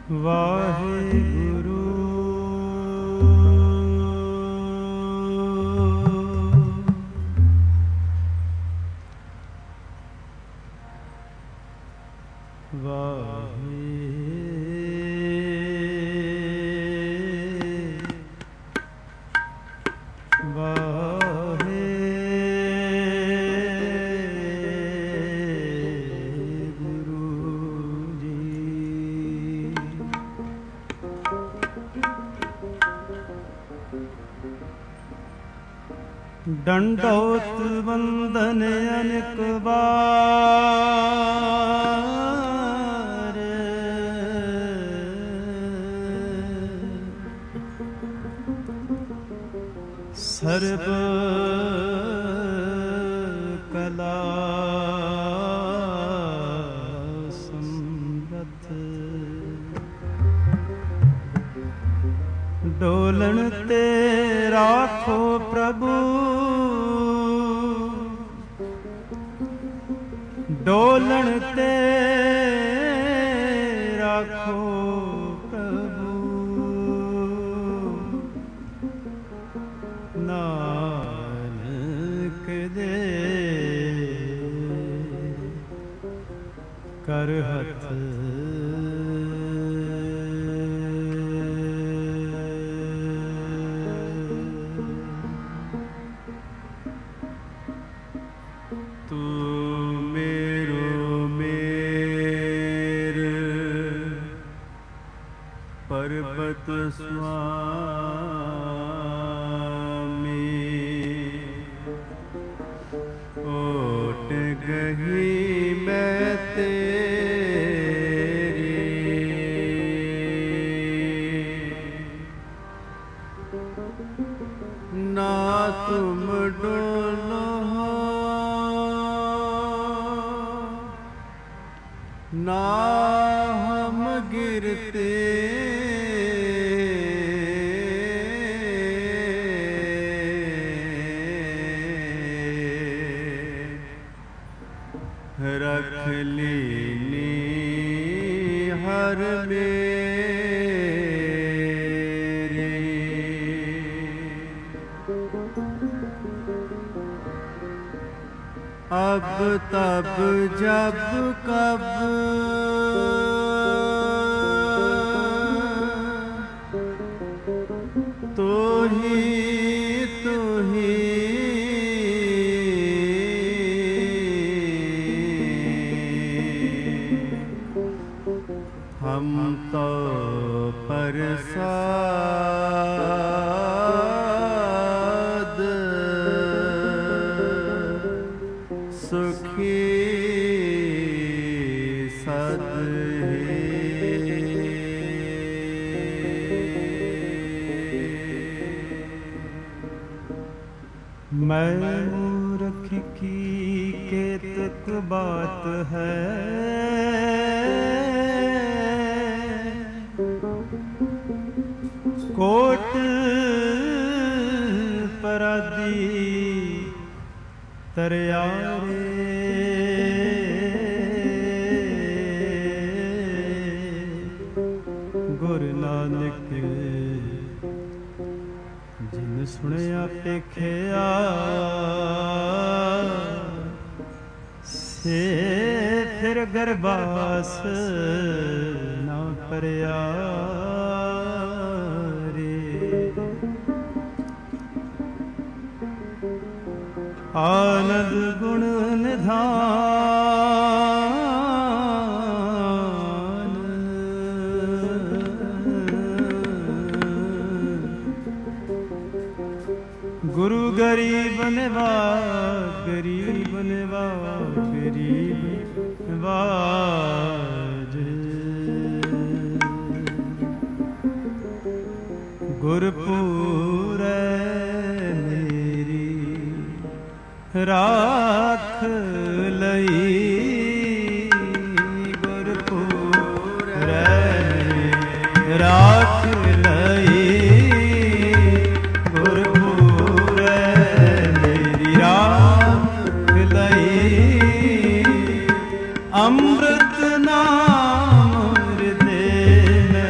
ਵਾਹਿਗੁਰੂ। ਡੰਡੋਤ ਵੰਦਨ ਅਨੇਕ ਵਾਰ, ਸਰਬ ਕਲਾ ਸਮਰੱਥ, ਡੋਲਣ ਤੇ ਰਾਖੋ ਪ੍ਰਭੂ, ਡੋਲਣ ਤੇ ਰਾਖੋ ਪ੍ਰਭੂ, ਨਾਨਕ ਦੇ ਕਰ ਹੱਥ। ਪਰਬਤ ਸੁਆਮੀ, ਓਟ ਗਈ ਮੈਂ ਤੇਰੀ, ਨਾ ਤੁਮ ਡੋਲੋ ਨਾ ਹਮ ਗਿਰਤੇ, रख लीनी हर मेरी, अब तब जब कब तो ही हम तो प्रसाद सुखी सद मैं मूर्ख की केतक बात है, कोट परादी तरियारे, गुरु नानक जिन सुनिया पेखिया, से फिर गरबास ना परिया, आनंद गुण निधान, गुरु गरीब निवाज, गरीब निवाज, गरीब निवाज, गुरपुरै राख लई, गुरपुरै राख लई, गुरपुरै मेरी राख लई, अमृत नाम हृदय में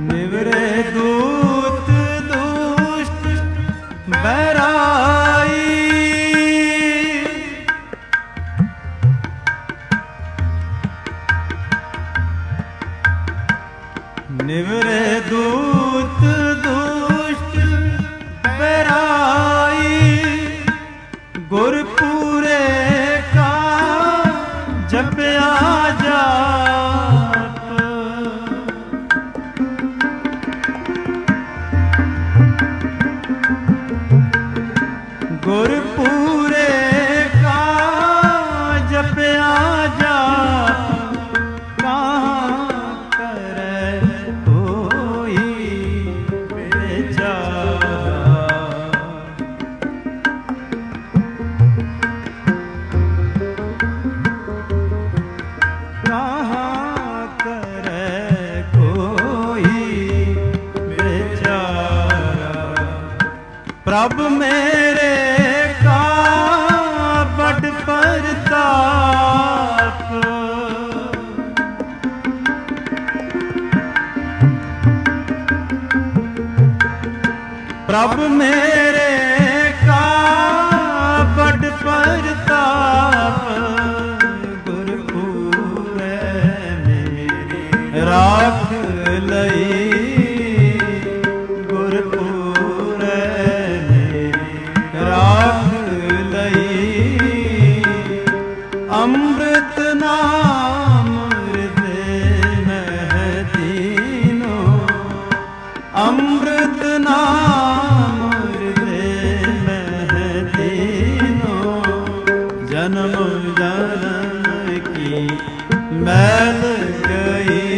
ਨਿਵਰੇ ਦੂਤ ਦੁਸ਼ਟ ਬੈਰਾਈ, ਨਿਵਰੇ ਦੂਤ ਦੁਸ਼ਟ ਬੈਰਾਈ, ਗੁਰਪੂਰੇ ਕਾ ਜਪਿਆ ਜਾਪ, ਗੁਰਪੂਰੇ ਕਾ ਜਪਿਆ ਜਾਪ, ਕਹਾਂ ਕਰੈ ਕੋਈ ਵਿਚਾਰਾ, ਕਹਾਂ ਕਰੈ ਕੋਈ ਵਿਚਾਰਾ, ਪ੍ਰਭ ਮੇਰੇ ਕਾ ਬੜ ਪ੍ਰਤਾਪ, ਪ੍ਰਭ ਮੇਰੇ ਕਾ ਬੜ ਪ੍ਰਤਾਪ, ਗੁਰਪੂਰੈ ਮੇਰੀ ਰਾਖ ਲਈ, ਗੁਰਪੂਰੈ ਮੇਰੀ ਰਾਖ ਲਈ, ਅੰਮ੍ਰਿਤ ਨਾਮ ਹਿਰਦੇ ਮਹਿ ਦੀਨੋ, ਅੰਮ੍ਰਿਤ ਨਾਮ ਹਿਰਦੇ ਮਹਿ ਦੀਨੋ, ਜਨਮ ਜਨਮ ਕੀ ਮੈਲ ਗਈ,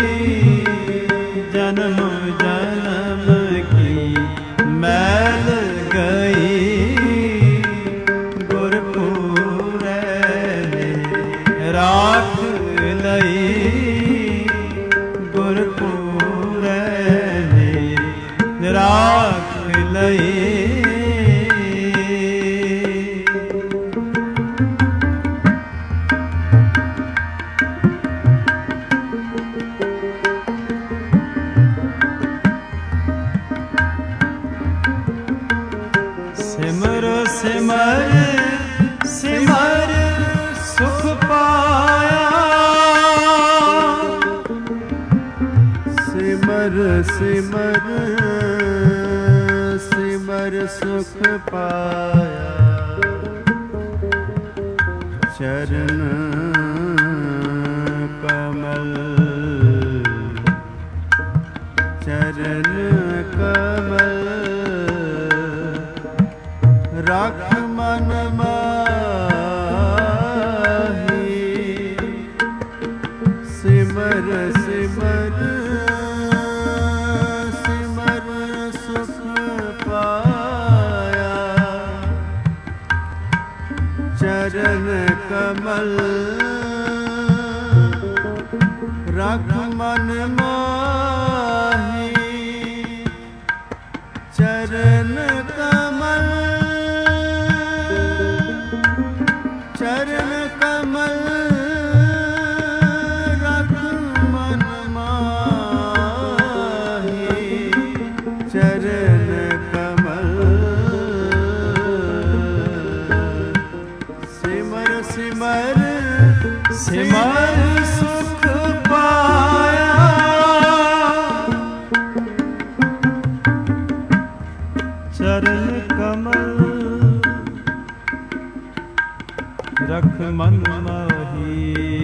ਜਨਮ ਜਨਮ ਕੀ ਮੈਲ ਗਈ, ਗੁਰਪੂਰੈ ਮੇਰੀ ਰਾਖ ਲਈ, ਗੁਰਪੂਰੈ ਮੇਰੀ ਰਾਖ ਲਈ। ਸਿਮਰ ਸਿਮਰ ਸਿਮਰ ਸੁਖ ਪਾਇਆ, ਸਿਮਰ ਸਿਮਰ ਸਿਮਰ ਸੁਖ ਪਾਇਆ, ਚਰਨ ਕਮਲ ਚਰਨ ਕਮਲ, ਰੱਖ ਮਨ ਮਾਹੀ, ਸਿਮਰ ਸਿਮਰ ਸਿਮਰ ਸੁਖ ਪਾਇਆ, ਚਰਨ ਕਮਲ ਰੱਖ ਮਨ ਮਾਹੀ, ਚਰਨ ਕਮਲ ਚਰਨ ਕਮਲ ਰੱਖ ਮਨ ਮਾਹੀ, ਚਰਨ ਕਮਲ ਸਿਮਰ ਸਿਮਰ ਸਿਮਰ ਸੁਖ ਪਾਇਆ, ਚਰਨ ਕਮਲ ਰਖ ਮਨ ਮਾਹੀ,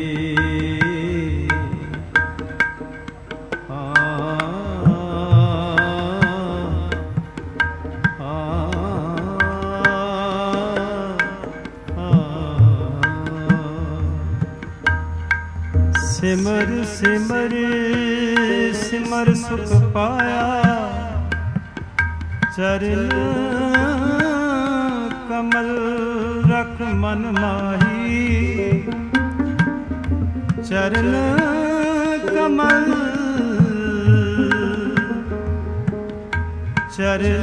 ਸਿਮਰ ਸਿਮਰ ਸਿਮਰ ਸੁਖ ਪਾਇਆ, ਚਰਨ ਕਮਲ ਰਖ ਮਨ ਮਾਹੀ, ਚਰਨ ਕਮਲ ਚਰਨ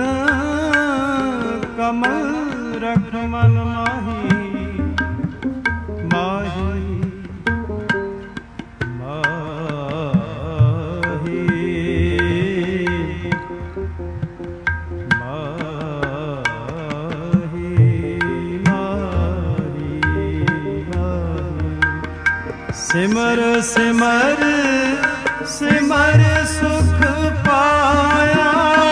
ਕਮਲ ਰਖ ਮਨ ਮਾਹੀ, ਮਾਹੀ ਮਾਹੀ ਸਿਮਰ ਸਿਮਰ ਸਿਮਰ ਸੁਖ ਪਾਇਆ।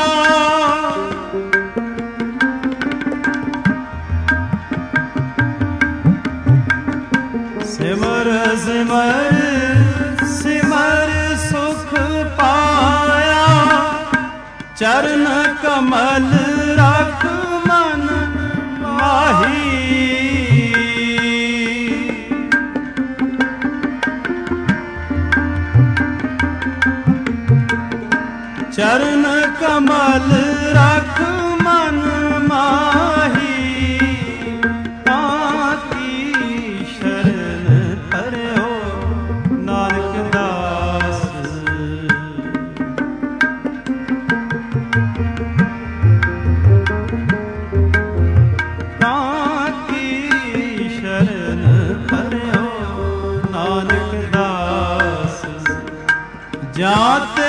ਸਿਮਰ ਸਿਮਰ ਸਿਮਰ ਸੁਖ ਪਾਇਆ। ਚਰਨ ਕਮਲ ਰਖ ਮਨ ਮਾਹੀ। ਚਰਨ ਕਮਲ ਰਖ ਮਨ ਮਾਹੀ। ਤਾਂ ਕੀ ਸ਼ਰਨ ਧਰਿਓ ਨਾਨਕ ਦਾਸ। ਤਾਂ ਕੀ ਸ਼ਰਨ ਧਰਿਓ ਨਾਨਕ ਦਾਸ। ਜਾਂ ਤੇ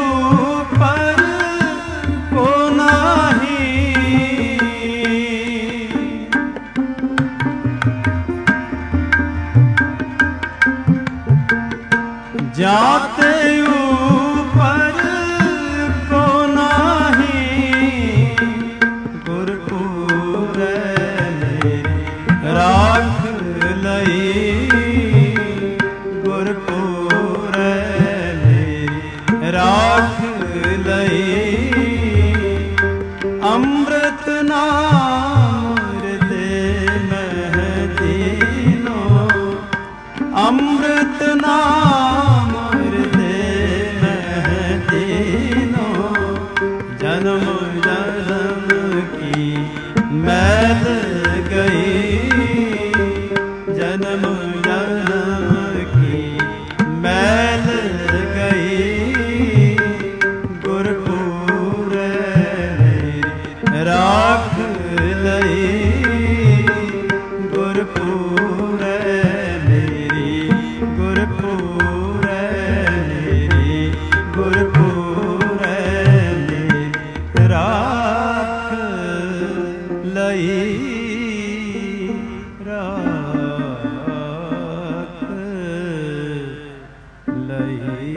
जाते ऊपर को नाही। गुरपुर राख लई। गुरपुर राख लई। अमृत नाम हृदय में दीनो। अमृत नाम जन्म जन्म की मैल गई। जन्म जन्म की मैल गई। गुरपुर राख लई। गुरपुर मेरी गुरपुर मेरी गुरपुर राख लई। राख लई।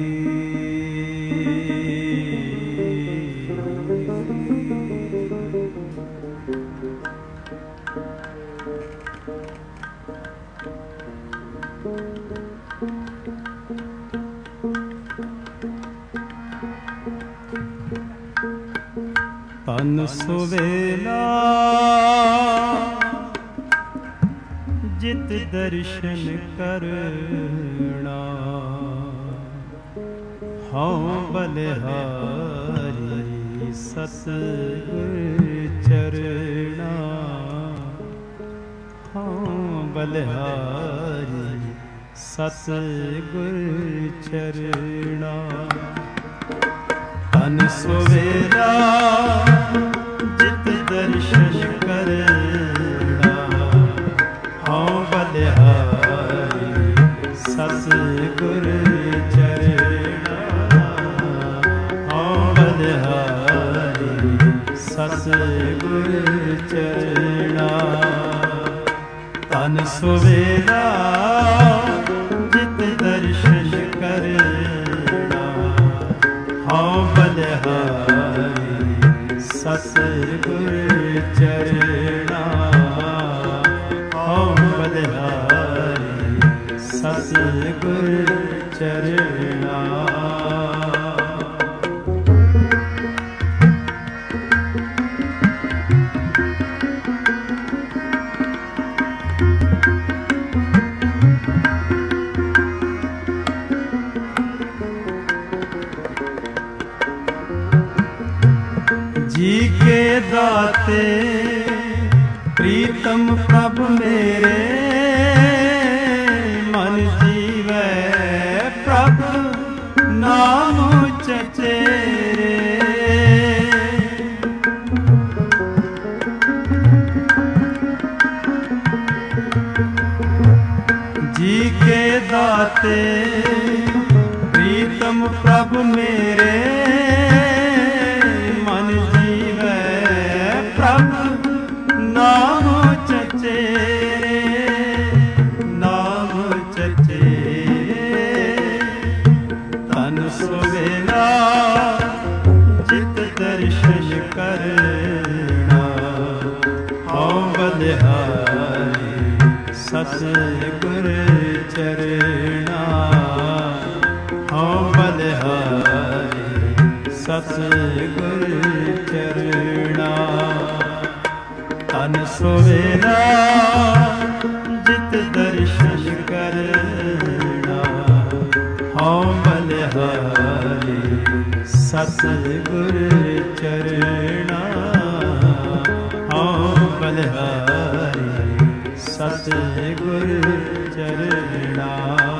तन सुवेला जित दर्शन करना। हाँ बलिहारी सतगुर चरना। हाँ बलिहारी सतगुर चरना। तन सुवेला जित दर्शन करना। हाँ बलिहारी सतगुर चरना। हाँ बलिहारी सतगुर चरना। तन सुवेला जित दर्शन करना। हाँ बलिहारी सतगुर चरना। हाँ बलिहारी सतगुर चरना। जी के दाते प्रीतम प्रभ मेरे। मन जीवै प्रभ नाम चचेरे। जी के दाते प्रीतम प्रभ मेरे। मन जीवै प्रभ नाम चचेरे। ਸਤਿਗੁਰ ਚਰਣਾ ਹਉ ਬਲਿਹਾਰੀ ਸਤਿਗੁਰ ਚਰਣਾ ਤਨ ਸੋਵੇਲਾ ਜਿਤ ਦਰਸ਼ਨ ਕਰਨਾ ਹਉ ਬਲਿਹਾਰੀ ਸਤਿਗੁਰ ਚਰਣਾ ਹਉ ਬਲਿਹਾਰੀ ਸਤਿਗੁਰ ਚਰਣਾ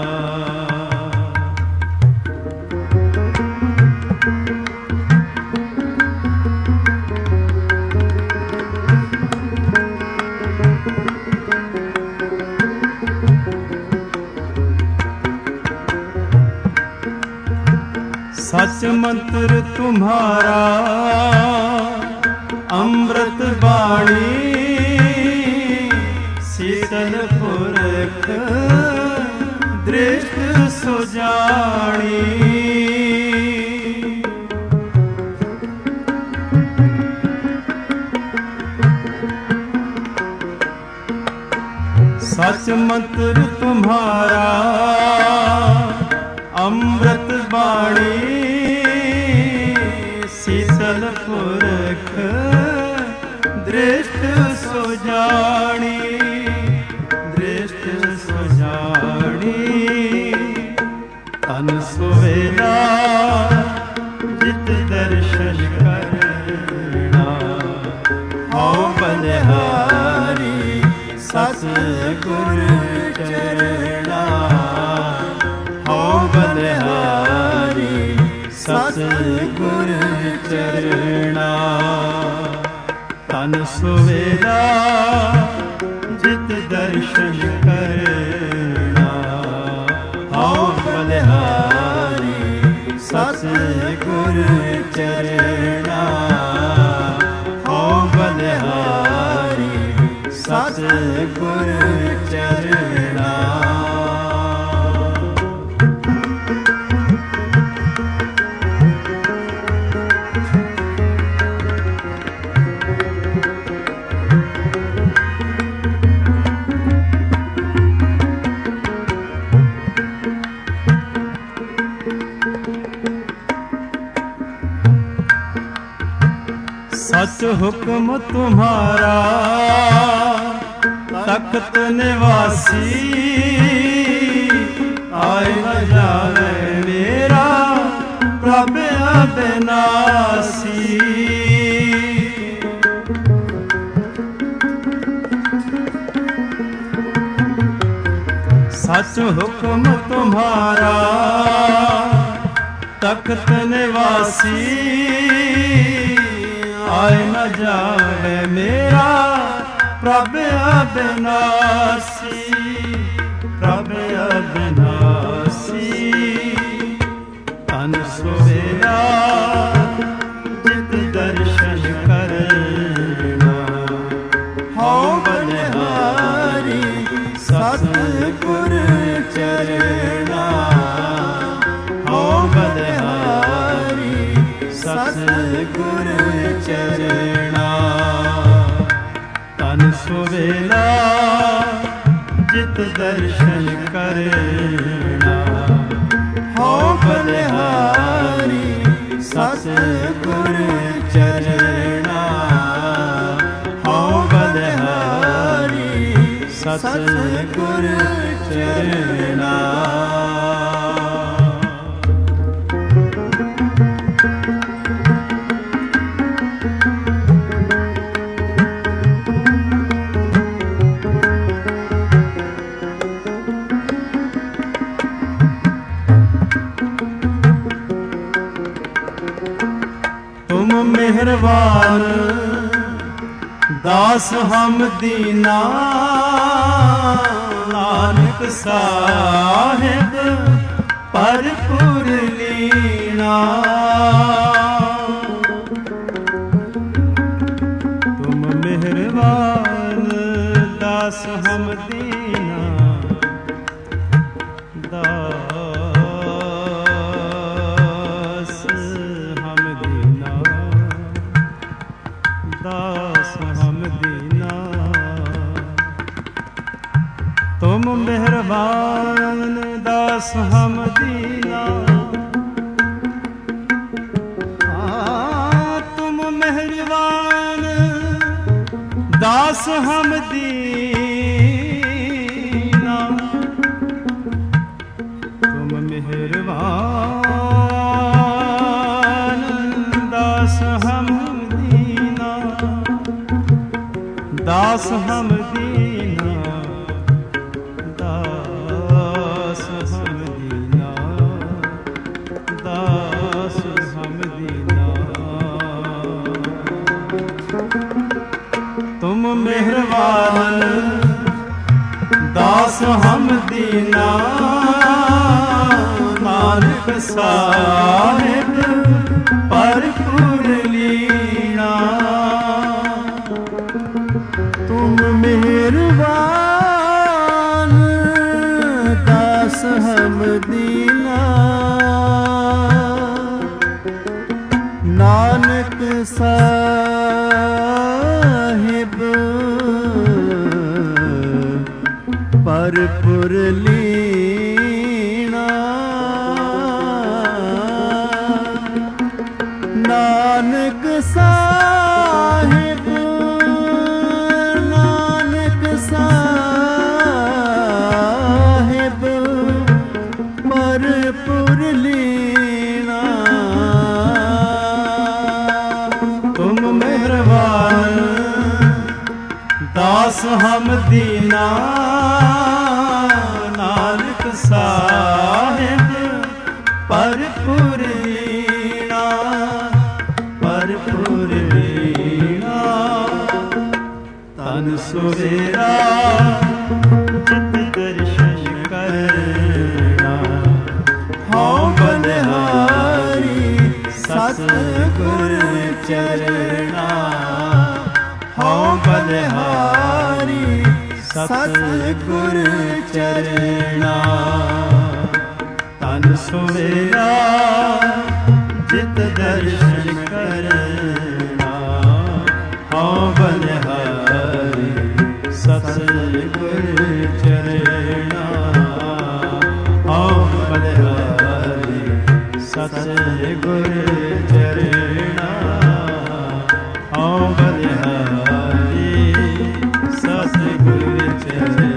सच मंत्र तुम्हारा अमृत बाणी शीतल पुरख दृष्ट सुजानी सच मंत्र तुम्हारा अमृत बाणी शीतल पुरख दृष्ट सुजानी तन सुवेला जित दर्शन करना हਉ बलिहारी सतिगुर चरना हਉ बलिहारी सतिगुर चरना तन सुवेला जित दर्शन करना हਉ बलिहारी सतिगुर चरना हਉ बलिहारी सतिगुर चरना सच हुक्म तुम्हारा तख्त निवासी आए न जावे मेरा प्रभ अविनाशी सच हुक्म तुम्हारा तख्त निवासी आए न जावे मेरा प्रभ अविनाशी प्रभ अविनाशी तन सुवेला जित दर्शन करना हਉ बलिहारी सतिगुर चरना हਉ बलिहारी सतिगुर चरना तन सुवेला जित दर्शन करना हਉ बलिहारी सतिगुर चरना हਉ बलिहारी सतिगुर चरना मेहरबान दास हम दीना नानक साहिब भरपूर लीना तुम मेहरबान दास हम दीना ਤੁਮ ਮਿਹਰਬਾਨ ਦਾਸ ਹਮ ਦੀਨਾ। ਤੁਮ ਮਿਹਰਬਾਨ ਦਾਸ ਹਮ ਦੀਨਾ। ਤੁਮ ਮਿਹਰਬਾਨ ਦਾਸ ਹਮ ਦੀਨਾ। ਦਾਸ ਹਮ ਦੀਨਾ। ਦਾਸ ਹਮ ਦੀਨਾ। ਦਾਸ ਹਮ ਦੀਨਾ। ਤੁਮ ਮਿਹਰਬਾਨ ਦਾਸ ਹਮ ਦੀਨਾ। ਨਾਨਕ ਸਾਹਿਬ ਭਰਪੂਰ ਲੀਣਾ। ਤੁਮ ਮਿਹਰਬਾਨ ਦਾਸ ਹਮ ਦੀਨਾ। ਨਾਨਕ ਸਾਹਿਬ ਭਰਪੂਰ ਲੀਣਾ। ਨਾਨਕ ਸਾਹਿਬ ਨਾਨਕ ਸਾਹਿਬ ਭਰਪੂਰ ਲੀਣਾ। ਤੁਮ ਮਿਹਰਬਾਨ ਦਾਸ ਹਮ ਦੀਨਾ। ਨਾਨਕ ਸਾਹਿਬ ਭਰਪੂਰ ਲੀਣਾ। ਭਰਪੂਰ ਲੀਣਾ। ਤਨ ਸੁਵੇਰਾ ਚਿਤ ਦਰਸ਼ਨ ਕਰਨਾ। ਹਉ ਬਲਿਹਾਰੀ ਸਤਿਗੁਰ ਚਰਣਾ। ਹਉ ਬਲਿਹਾਰੀ ਸਤਿਗੁਰ ਚਰਣਾ। ਤਨ ਸੁਵੇਰਾ ਜਿਤ ਦਰਸ਼ਨ ਕਰਨਾ। ਹਉ ਬਲਿਹਾਰੀ ਸਤਿਗੁਰ ਚਰਣਾ। ਹਉ ਬਲਿਹਾਰੀ ਸਤਿਗੁਰ ਚਰਣਾ। ਹਉ ਬਲਿਹਾਰੀ ਸਤਿਗੁਰ ਚਰਣਾ।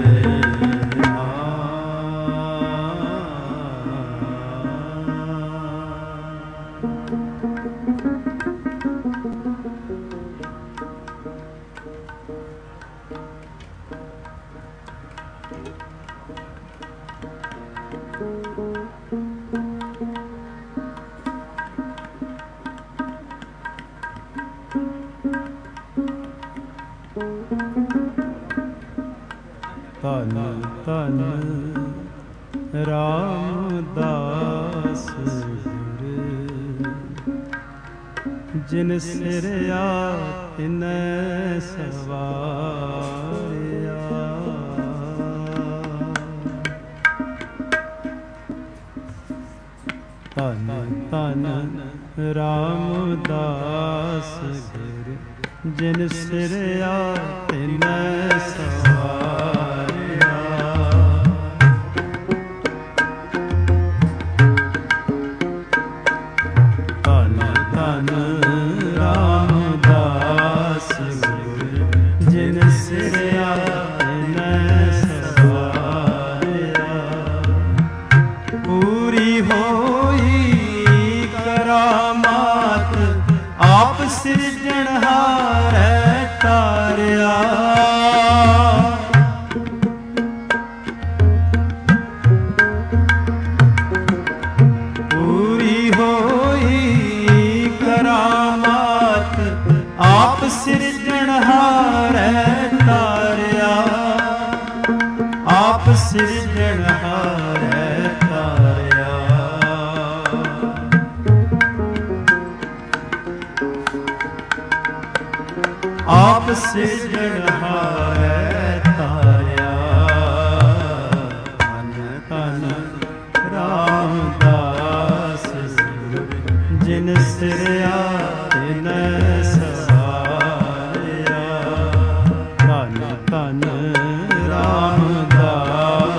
ਧੰਨ ਧੰਨ ਰਾਮਦਾਸ ਗੁਰ। ਜਿਨ ਸਿਰਿਆ ਤਿਨੈ ਸਵਾਰਿਆ। ਧੰਨ ਧੰਨ ਰਾਮਦਾਸ ਗੁਰ। ਜਿਨ ਸਿਰਿਆ ਤਿਨੈ ਸਵਾਰਿਆ। ਧੰਨ ਧੰਨ ਰਾਮਦਾਸ ਗੁਰ। ਜਿਨ ਸਿਰਿਆ ਤਿਨੈ ਸਵਾਰਿਆ। ਪੂਰੀ ਹੋਈ ਕਰਾਮਾਤ ਆਪ ਸਿਰਜਣਹਾਰੈ ਤਾਰਿਆ। ਪੂਰੀ ਹੋਈ ਕਰਾਮਾਤ ਆਪ ਸਿਰਜਣਹਾਰੈ ਤਾਰਿਆ। ਆਪ ਸਿਰਜਣਹਾਰੈ ਤਾਰਿਆ। ਆਪ ਸਿਰਜਣਹਾਰੈ ਤਾਰਿਆ। ਧੰਨ ਧੰਨ ਰਾਮਦਾਸ ਗੁਰ। ਜਿਨ ਸਿਰਿਆ ਤਿਨੈ ਸਵਾਰਿਆ। ਧੰਨ ਧੰਨ ਰਾਮਦਾਸ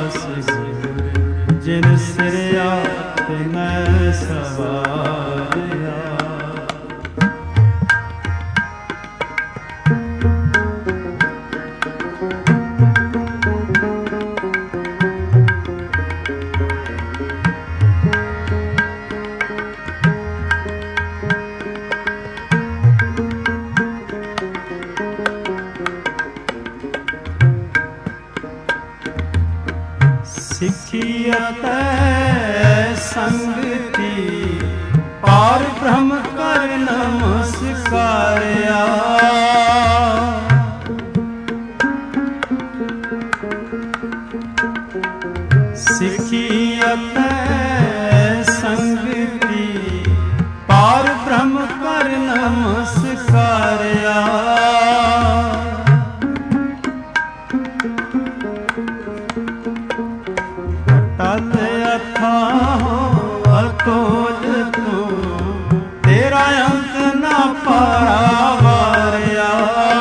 ਬ੍ਰਹਮ ਕਰ ਨਮਸਕਾਰਿਆ। ਸਿੱਖੀ ਅਤੇ ਸੰਗਤੀ ਪਾਰ ਬ੍ਰਹਮ ਕਰ ਨਮਸਕਾਰਿਆ। ਅਟਲ ਅਥਾਹ ਅਤੁਲ ਤੂੰ ਤੇਰਾ ਅੰਤ ਨਾ ਪਾਰਾਵਾਰਿਆ।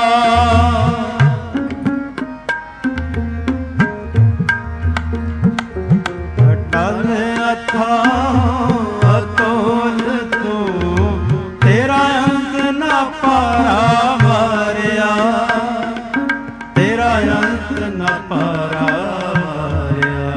ਅਟਲ ਅਥਾਹ ਅਤੁਲ ਤੂੰ ਤੇਰਾ ਅੰਤ ਨਾ ਪਾਰਾਵਾਰਿਆ। ਤੇਰਾ ਅੰਤ ਨਾ ਪਾਰਾਵਾਰਿਆ।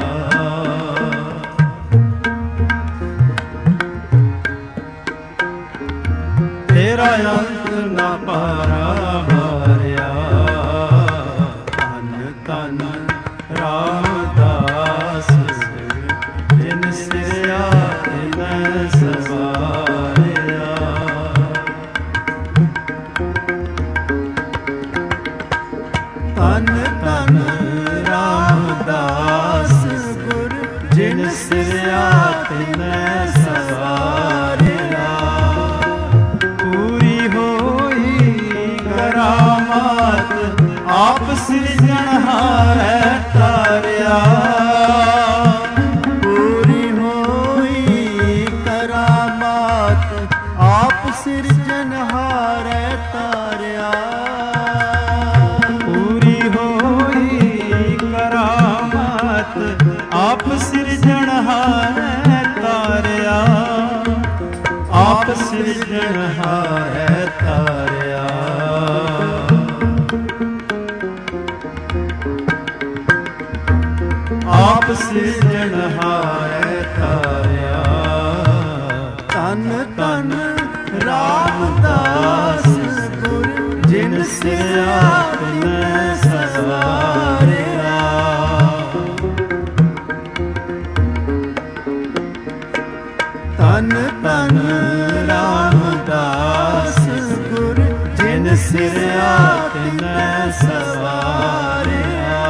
ਤੇਰਾ ਅੰਤ ਨਾ ਪਾਰਾਵਾਰਿਆ। ਧੰਨ ਧੰਨ ਰਾਮਦਾਸ ਜਿਨ ਸਿਰਿਆ ਤਿਨੈ ਸਵਾਰਿਆ। ਧੰਨ ਧੰਨ ਰਾਮਦਾਸ ਗੁਰ ਜਿਨ ਸਿਰਿਆ ਤਿਨੈ ਸਵਾਰਿਆ। ਪੂਰੀ ਹੋਈ ਕਰਾਮਾਤ ਆਪ ਸਿਰਜਣਹਾਰੈ ਤਾਰਿਆ। ਪੂਰੀ ਹੋਈ ਕਰਾਮਾਤ ਆਪ ਸਿਰਜਣਹਾਰੈ ਤਾਰਿਆ। ਪੂਰੀ ਹੋਈ ਕਰਾਮਾਤ ਆਪ ਸਿਰਜਣਹਾਰੈ ਤਾਰਿਆ। ਆਪ ਸਿਰਜਣਹਾਰੈ ਤਾਰਿਆ। ਆਪ ਸਿਰਜਣਹਾਰੈ ਤਾਰਿਆ। ਧੰਨ ਧੰਨ ਰਾਮਦਾਸ ਗੁਰ ਜਿਨ ਸਿਰਿਆ ਤਿਨੈ ਸਵਾਰਿਆ। ਧੰਨ ਧੰਨ ਰਾਮਦਾਸ ਗੁਰ ਜਿਨ ਸਿਰਿਆ ਤਿਨੈ ਸਵਾਰਿਆ।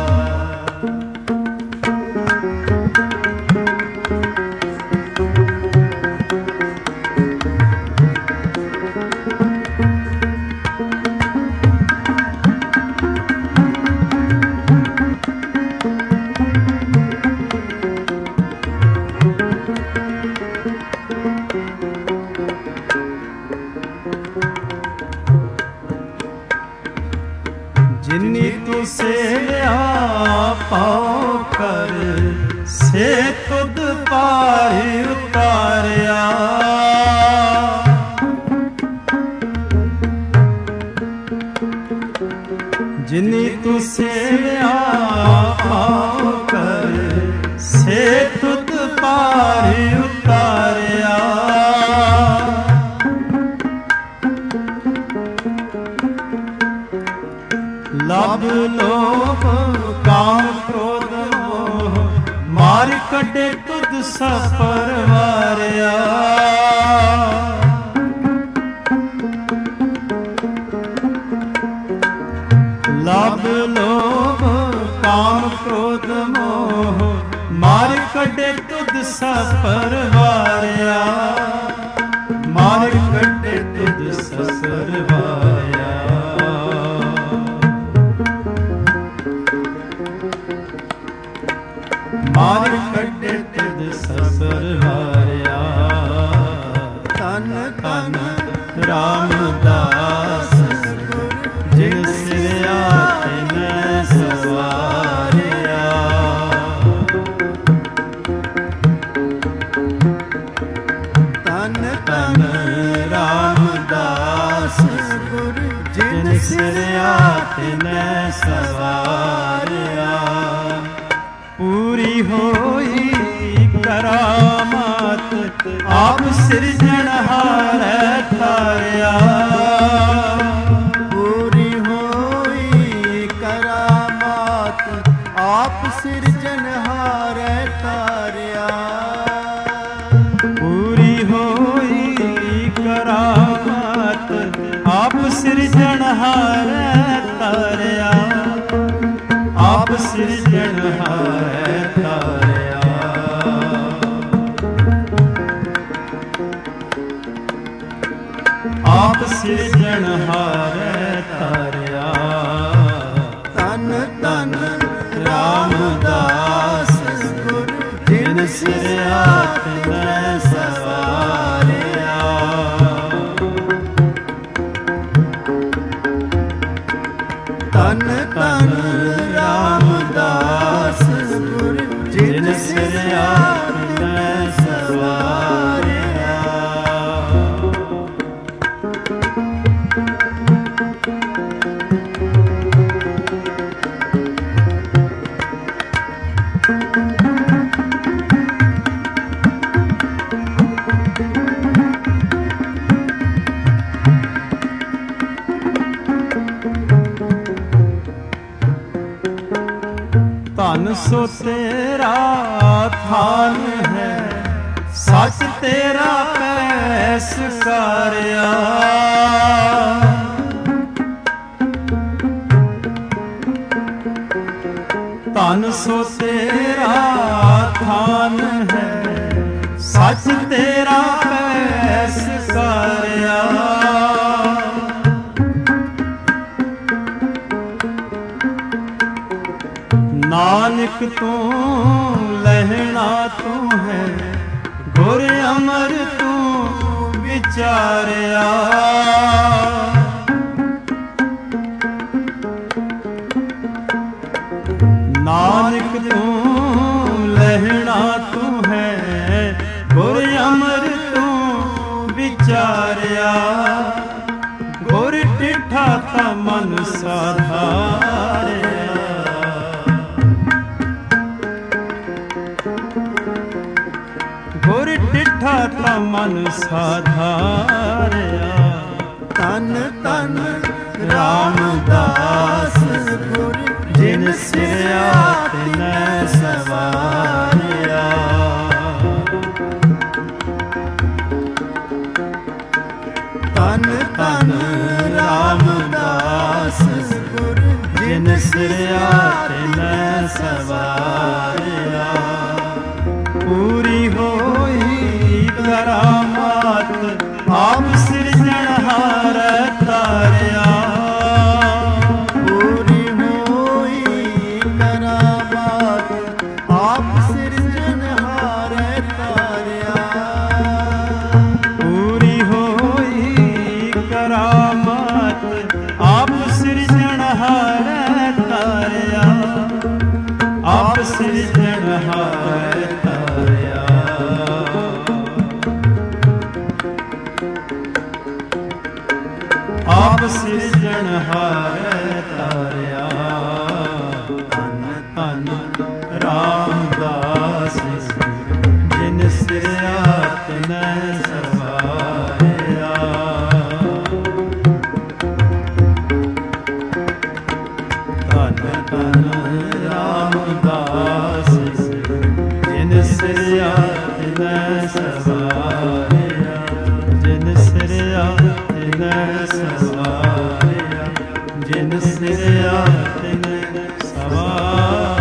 ਜਿਨੀ ਤੂੰ ਸੇਵਿਆ ਪਾਉ ਕਰ ਸੇ ਤੁਧ ਪਾਰਿ ਉਤਾਰਿਆ। ਜਿਨੀ ਤੂੰ ਸੇਵਿਆ ਪਾਉ ਕਰ ਸੇ ਤੁਧ ਪਾਰਿ ਉਤਾਰਿਆ। ਲਭ ਲੋਭ ਕਾਮ ਕ੍ਰੋਧ ਮੋਹ ਮਾਰ ਕੱਢੇ ਤੁਧ ਸਪਰਵਾਰਿਆ। ਲਭ ਲੋਭ ਕਾਮ ਕ੍ਰੋਧ ਮੋਹ ਮਾਰ ਕੱਢੇ ਤੁਧ ਸਪਰਵਾਰਿਆ। ਮਾਰ ਕੱਢੇ ਤੁਧ ਸਪਰਵਾਰਿਆ। ਮਾਰ ਕੱਢੇ ਤੁਧ ਸਪਰਵਾਰਿਆ। ਧੰਨ ਧੰਨ ਰਾਮਦਾਸ ਗੁਰ ਜਿਨ ਸਿਰਿਆ ਤਿਨੈ ਸਵਾਰਿਆ। ਧੰਨ ਧੰਨ ਰਾਮਦਾਸ ਗੁਰ ਜਿਨ ਸਿਰਿਆ ਤਿਨੈ ਸਵਾਰਿਆ। ਪੂਰੀ ਹੋਈ ਕਰਾਮਾਤ ਆਪ ਸਿਰਜਣਹਾਰੈ ਤਾਰਿਆ। ਪੂਰੀ ਹੋਈ ਕਰਾਮਾਤ ਆਪ ਸਿਰਜਣਹਾਰੈ ਤਾਰਿਆ। ਪੂਰੀ ਹੋਈ करामत आप सिरजनहार तारिया, आप सिरजनहार तारिया। आप सिरजनहार तारिया। तन तन रामदास गुर जिन सिर आत्म सवारिया। तन तन रामदास गुर जिन सिर आत्म सवारिया। धन सो तेरा थान है, सच तेरा पैस कार्या। धन सो तेरा थान है, सच तेरा पैस कार्या। नानक तू लहना तू है, गुर अमर तू विचारिया। नानक तू लहना तू है, गुर अमर तू विचारिया। गुर डिठा ता मन साधारिया। गुर डिठा ता मन साधारिया। तन तन रामदास गुर जिन सिर आत्म सवारिया। तन तन रामदास गुर जिन सिर आत्म सवारिया। पूरी होई करामात आप सिरजनहार तारिया। पूरी होई करामात आप सिरजनहार तारिया। पूरी होई करामात आप सिरजनहार तारिया। आप सिरजनहार तारिया। आप सिरजनहार तारिया। धन धन रामदास जिन सिर आत्म सवारिया। धन धन रामदास जिन सिर आत्म सवारिया। जिन सिर आत्म सवारिया। जिन सिर आत्म सवारिया।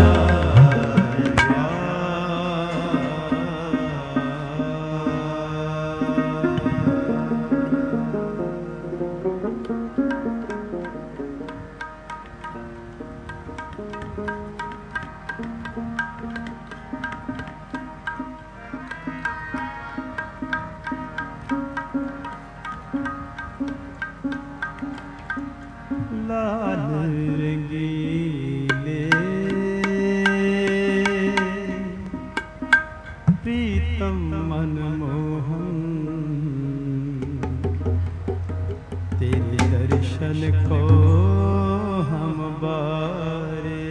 लाल रंगीले प्रीतम मनमोहन, तेरे दर्शन को हम बारे।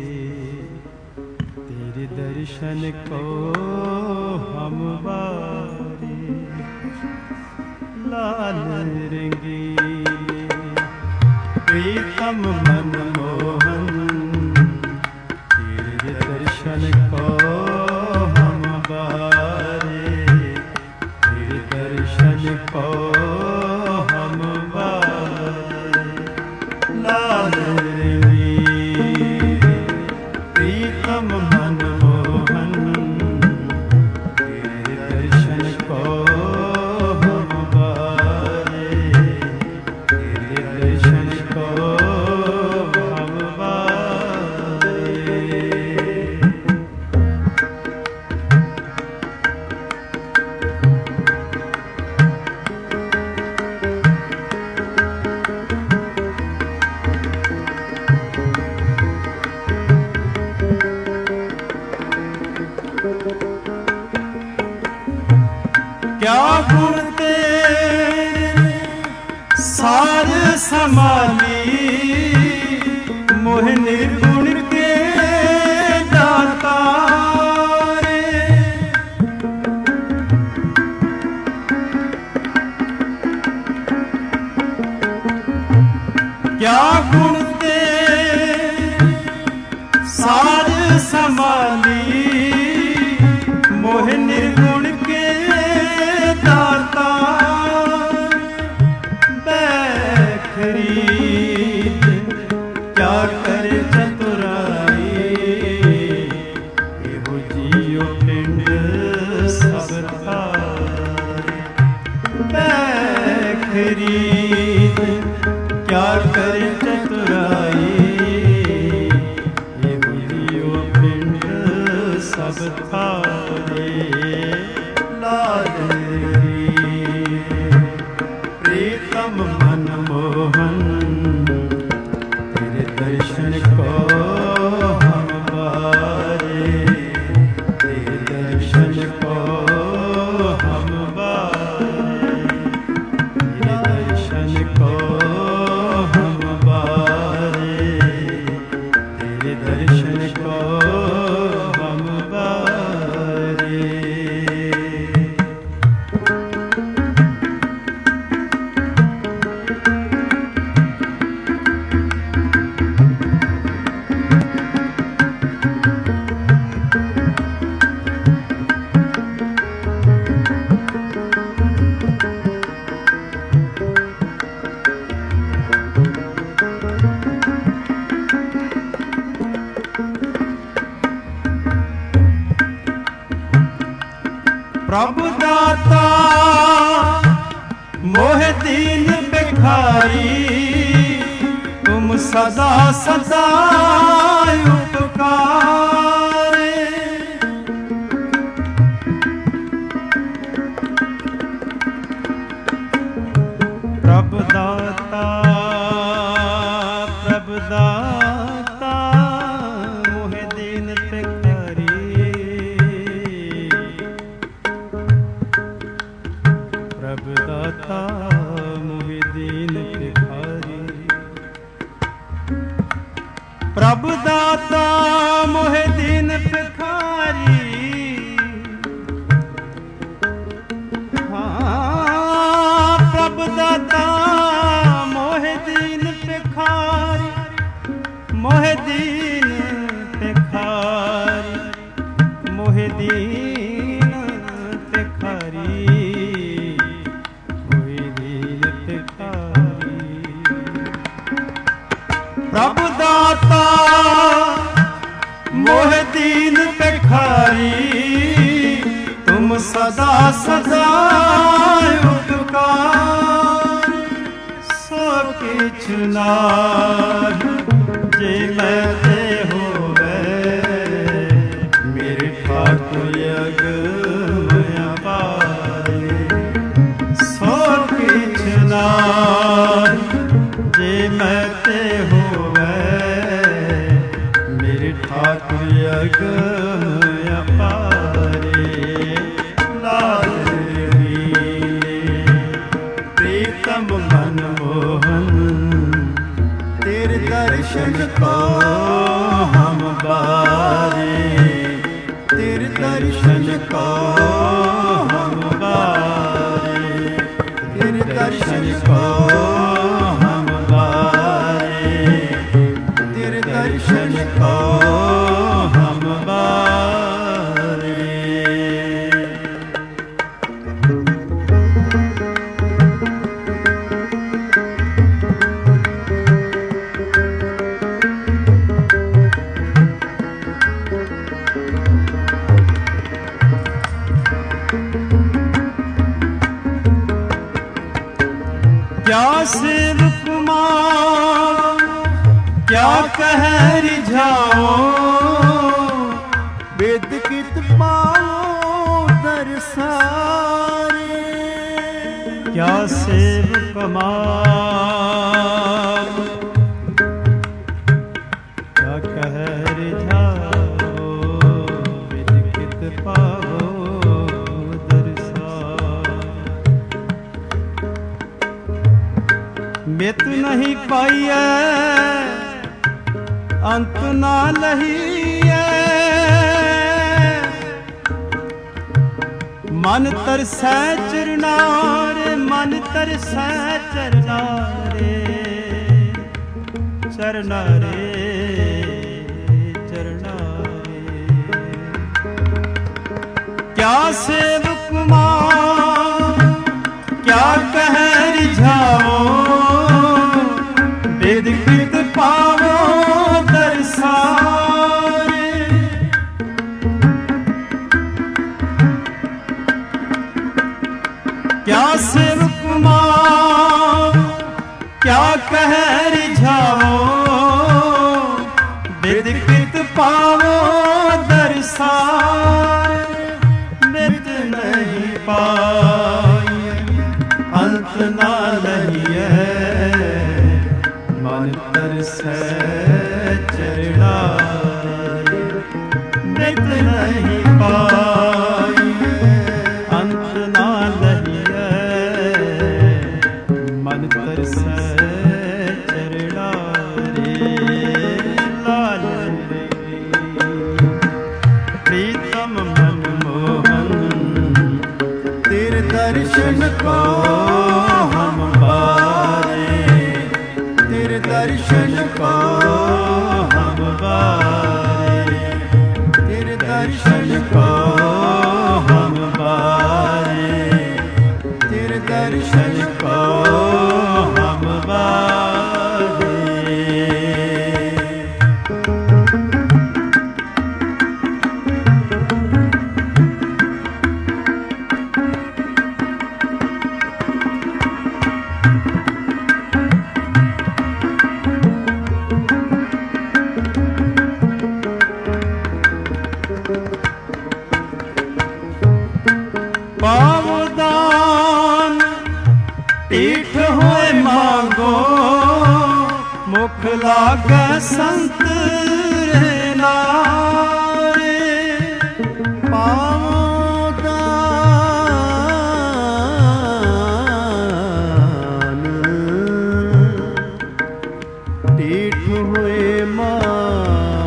तेरे दर्शन को हम बारे। लाल रंगीले प्रीतम मनमोहन, तेरे दर्शन को हम बारे। तेरे दर्शन को समाली मोह निर्गुण के दाता रे। क्या गुण ते सार समाली मोह निर्गुण के दाता बैखरीद क्या कर चतुराई एहो जियो पिंड सब थारे। बैखरीद क्या कर चतुराई एहो जियो पिंड सब थारे। लाडली प्रीतम मनमोहन तेरे दर्शन को हम बारे। तेरे दर्शन को हम बारे। तेरे दर्शन को हम बारे। तेरे दर्शन को हम बारे। प्रभु दाता मोह दीन भिखारी तुम सदा सदा उपकारे। प्रभु दाता मोह दीन भिखारी। प्रभु दाता मोहि दीन भिखारी। प्रभु दाता मोहि दीन भिखारी। हाँ प्रभु दाता मोहि दीन भिखारी। मोहि दीन भिखारी। मोहि दीन भिखारी। प्रभु दाता मोह दीन भिखारी तुम सदा सदा उपकार। सो किछ नाहि जे मैं ते होवे मेरे ठाकुर अगम अपारे। सो किछ नाहि जे मैं ते होवे मेरे ठाकुर अगम अपारे। लाडली प्रीतम मनमोहन तेरे दर्शन को हम बारे। तेरे दर्शन को हम बारे। तेरे दर्शन को हम बारे। तेरे दर्शन को हम बारे। क्या सेवकुमार क्या कह रिझाओ वेद कित पाओ दरसारे। क्या सेवकुमार क्या कह रिझाओ वेद कित पाओ दरसारे। ਮਿਤ ਨਹੀਂ ਪਾਈਐ ਅੰਤ ਨਾ ਲਹੀਐ। ਮਨ ਤਰਸੈ ਚਰਨਾਰੇ, ਮਨ ਤਰਸੈ ਚਰਨਾਰੇ, ਚਰਨਾਰੇ ਚਰਨਾਰੇ। ਕਿਆ ਸੇਵਕ ਮਾਂ ਕਿਆ ਕਹਿ ਰਿਝਾਵੋ, ਬਿਦ ਕਿਤ ਪਾਵੋ ਦਰਸਾਰੇ। ਕਿਆ ਸੇਵਕ ਮਾਂ ਕਿਆ ਕਹਿ ਰਿਝਾਵੋ, ਬਿਦ ਕਿਤ ਪਾਵੋ ਦਰਸਾਰੇ। ਬਿਦ ਨਹੀਂ ਪਾਈ ਅੰਤ ਨਾ ਲਹੀਐ, ਮਨ ਤਰਸੈ ਚਰਨਾਰੇ। ਬਿਦ ਨਹੀਂ ਪਾਈ ਅੰਤ ਨਾ ਲਹੀਐ, ਮਨ ਤਰਸੈ ਚਰਨਾਰੇ। ਲਾਲ ਪ੍ਰੀਤਮ ਮਨ ਮੋਹਨ, ਤੇਰੇ ਦਰਸ਼ਨ ਕੋ ਹਮ ਬਾਰੇ, ਤੇਰੇ ਦਰਸ਼ਨ ਕੋ ਹਮ ਬਾਰੇ, ਤੇਰੇ ਦਰਸ਼ਨ ਕੋ ਹਮ ਬਾਰੇ, ਤੇਰੇ ਦਰਸ਼ਨ ਕੋ ਹਮ ਬਾਰੇ। ਪਾਵਦਾਨ ਢੀਠ ਹੋਏ ਮਾਂਗੋ, ਮੁਖ ਲਾਗੈ ਸੰਤ ਰੇ ਨਾਰੇ। ਪਾਵਦਾਨ ਢੀਠ ਹੋਏ ਮਾਂਗੋ,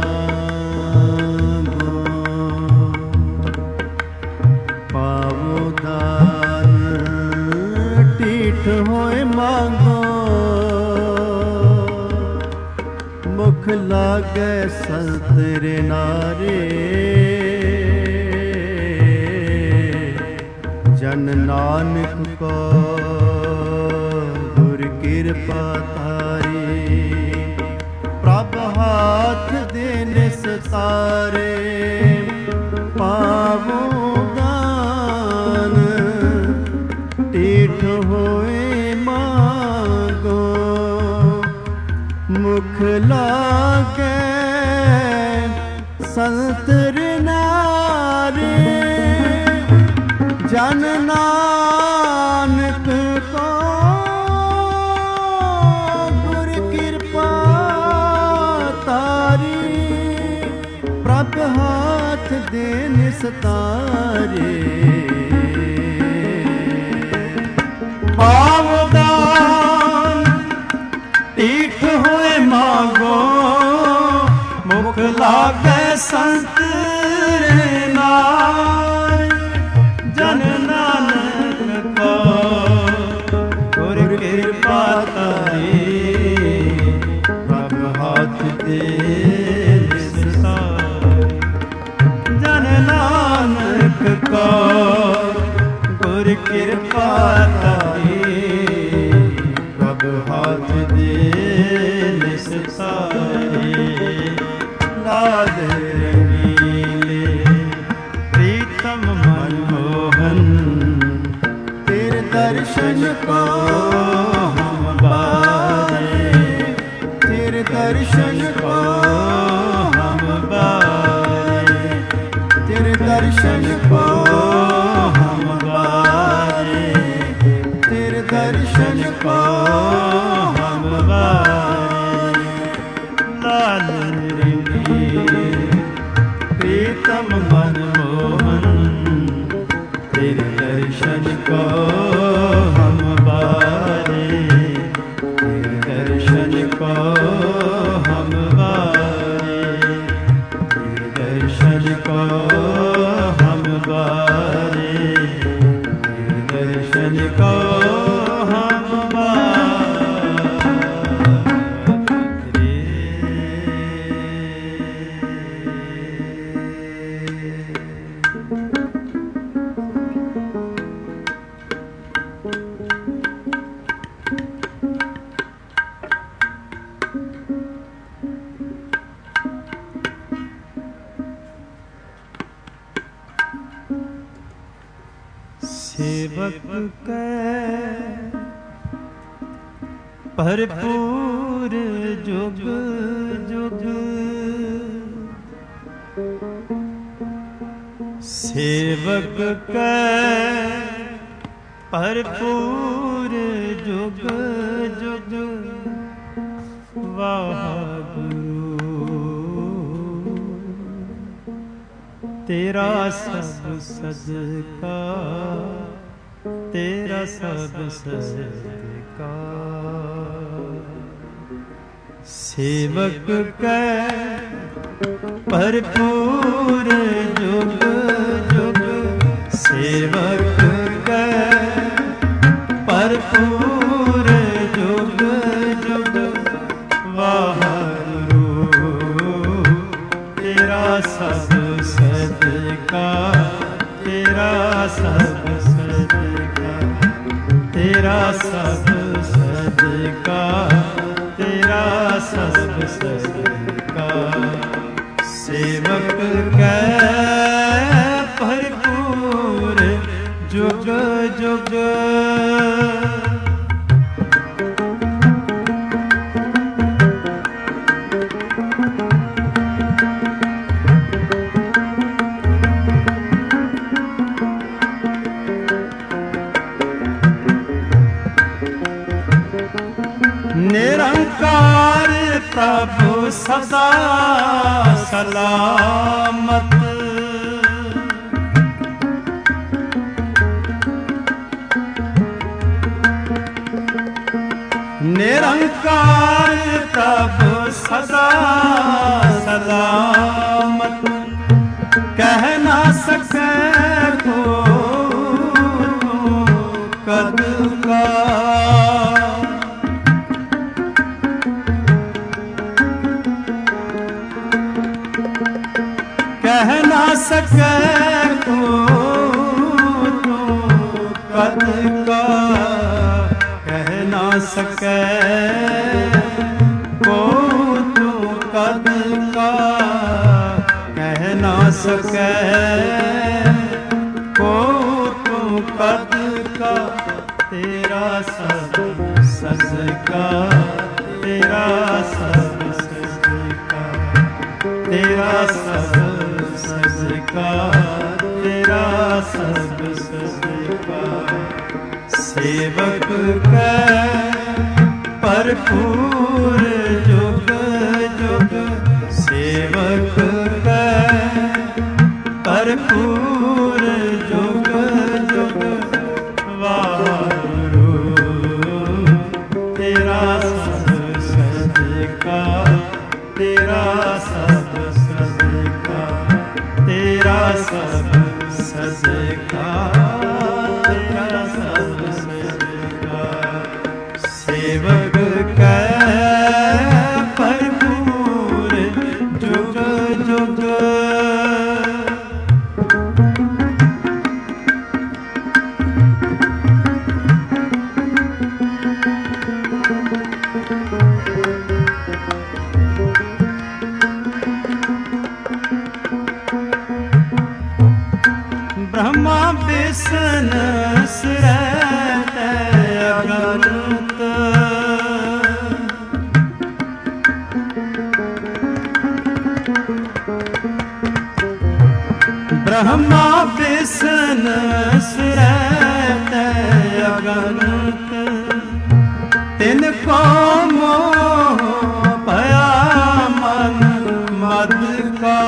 ਪਾਵਦਾਨ ਢੀਠ ਹੋਏ ਮਾਂਗੋ, ਮੁਖ ਲਾਗੈ ਸੰਤ ਰੇ ਨਾਰੇ। ਜਨ ਨਾਨਕ ਕੋ ਗੁਰ ਕਿਰਪਾ ਧਾਰੀ, ਪ੍ਰਭ ਹਾਥ ਦੇ ਨਿਸਤਾਰੇ। ਪਾਵੋ ਦਾਨ ਢੀਠ ਹੋਏ ਮਾਂਗੋ, ਮੁਖ ਲਾਗੈ ਸੰਤ ਰੇ ਨਾਰੇ। ਜਨ ਨਾਨਕ ਕੋ ਗੁਰ ਕਿਰਪਾ ਧਾਰੀ, ਪ੍ਰਭ ਹਾਥ ਦੇ ਨਿਸਤਾਰੇ। ਪਾਵਦਾਨ ਢੀਠ ਹੋਏ ਮਾਂਗੋ, ਮੁਖ ਲਾਗੈ ਸੰਤ ਰੇ ਨਾਰੇ। ਜਨ ਨਾਨਕ ਕੋ ਗੁਰ ਕਿਰਪਾ ਧਾਰੀ, ਪ੍ਰਭ ਹਾਥ ਦੇ ਨਿਸਤਾਰੇ। ਜਨ ਨਾਨਕ ਕੋ ਗੁਰ ਕਿਰਪਾ ਧਾਰੀ, ਪ੍ਰਭ ਹਾਥ ਦੇ ਨਿਸਤਾਰੇ। ਲਾਲ ਰੰਗੀਲੇ ਪ੍ਰੀਤਮ ਮਨ ਮੋਹਨ, ਤੇਰੇ ਦਰਸ਼ਨ ਕੋ ਹਮ ਬਾਰੇ, ਤੇਰੇ ਦਰਸ਼ਨ ਕੋ ਹਮ ਬਾਰੇ, ਤੇਰੇ ਦਰਸ਼ਨ ਕੋ ਹਮ ਬਾਰੇ, ਤੇਰੇ ਦਰਸ਼ਨ ਕੋ ਹਮ ਬਾਰੇ। ਲਾਲ ਰੰਗੀਲੇ ਪ੍ਰੀਤਮ ਮਨ ਮੋਹਨ, ਤੇਰੇ ਦਰਸ਼ਨ ਕੋ ਹਮ ਬਾਰੇ, सेवक कै भरपूर जुग जुग, सेवक कै भरपूर जुग जुग, वाहगुरु तेरा सब सदका, तेरा सब सदका। सेवक कै भरपूर जुग जुग, सेवक कै भरपूर जुग जुग, वाहगुरु तेरा सब सदका, तेरा सब सदका, तेरा सब सदका, तेरा सब सदका। सेवक कै भरपूर जुग जुग, निरंकार प्रभु सदा सलामत, निरंकार प्रभु सदा सलामत, कह ना सके को कद का। कह ना सके को कद का, कह ना सके को तू कद का, कह ना सके को तू कद का। तेरा सब सदका, तेरा सब सदका, तेरा सब सदका, तेरा सब सदका। सेवक कै भरपूर जुग जुग, सेवक कै भरपूर जुग जुग, वाहगुरु तेरा सब सदका, तेरा सब सदका, तेरा सब सदका, तेरा सब सदका। सेवक कै भरपूर जुग जुग, ब्रह्मा विष्णु सरत अगणित, ब्रह्मा विष्णु सरत अगणित, तिनको मोह भया मन मद का।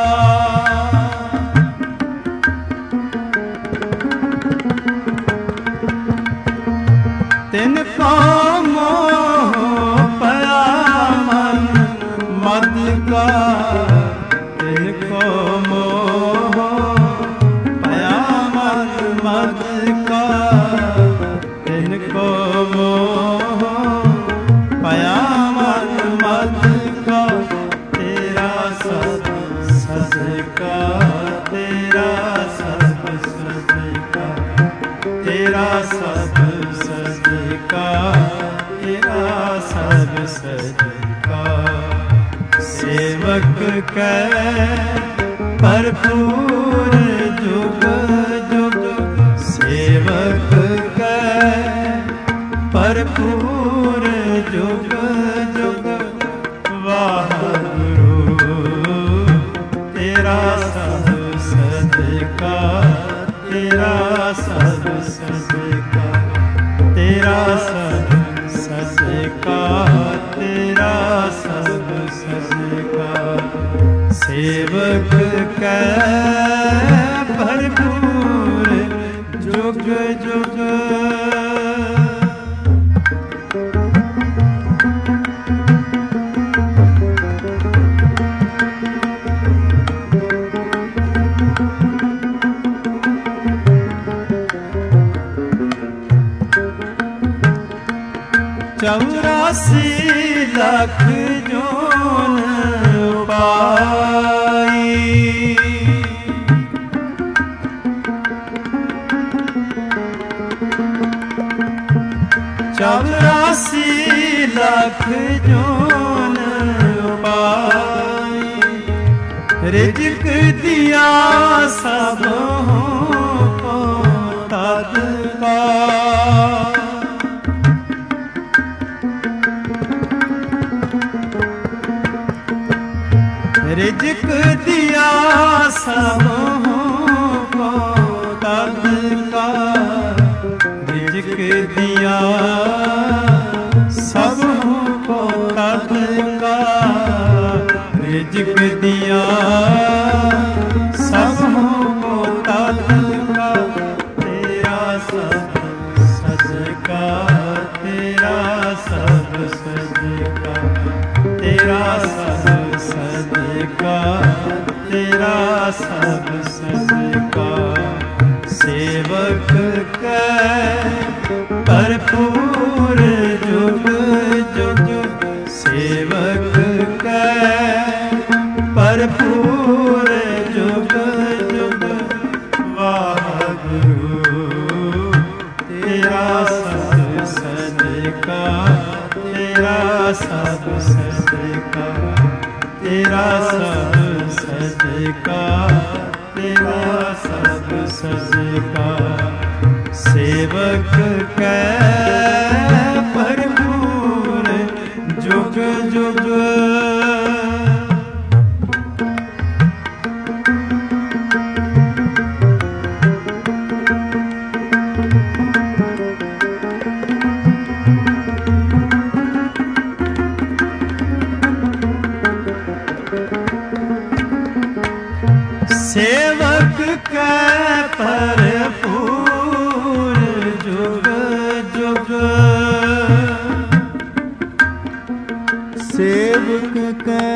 तिनको मोह भया मन मद का, तिनको मोह भया मन मद का, तिनको मोह भया मन मद का। तेरा सब सदका, तेरा सब सदका, तेरा सब सदका, तेरा सब सदका। सेवक कै भरपूर जुग जुग, सेवक जुग जुग वाहगुरु तेरा सब सदकार, तेरा सब सदकार, तेरा सब सदकार, तेरा सब सदकार। सेवक कै भरपूर जुग जुग चौरासी लाख जोन पाई, चौरासी लाख जोन पाई। रिज़्क़ दिया सब को तत्काल, रिज़्क़ दिया सब को तत्काल, रिज़्क़ दिया सब को तत्काल, रिज़्क़ दिया सब को तत्काल। तेरा सब सदकार, तेरा सब सदकार, तेरा सब सदकार, तेरा सब सदकार। सेवक कै भरपूर जुग जुग, सेवक कै भरपूर जुग जुग वाहगुरु तेरा सब सदकार, तेरा सब सदकार, तेरा सब सदकार, तेरा सब सदकार। सेवक कै भरपूर जुग जुग सेवक कै भरपूर जुग जुग, सेवक कै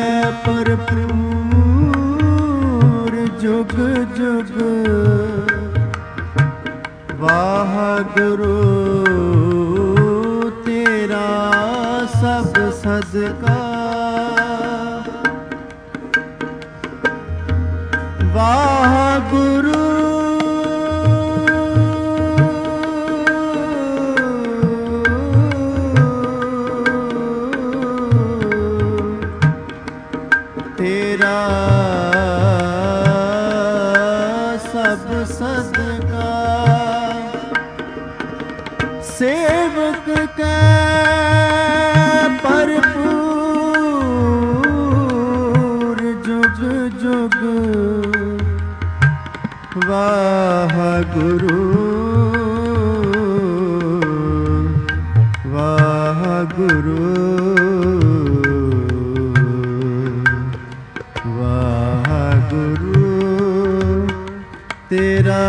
भरपूर जुग जुग वाहगुरु तेरा सब सदकार। वाहगुरु तेरा सब सदकार। सेवक कै भरपूर जुग जुग वाहगुरु वाहगुरु वाहगुरु तेरा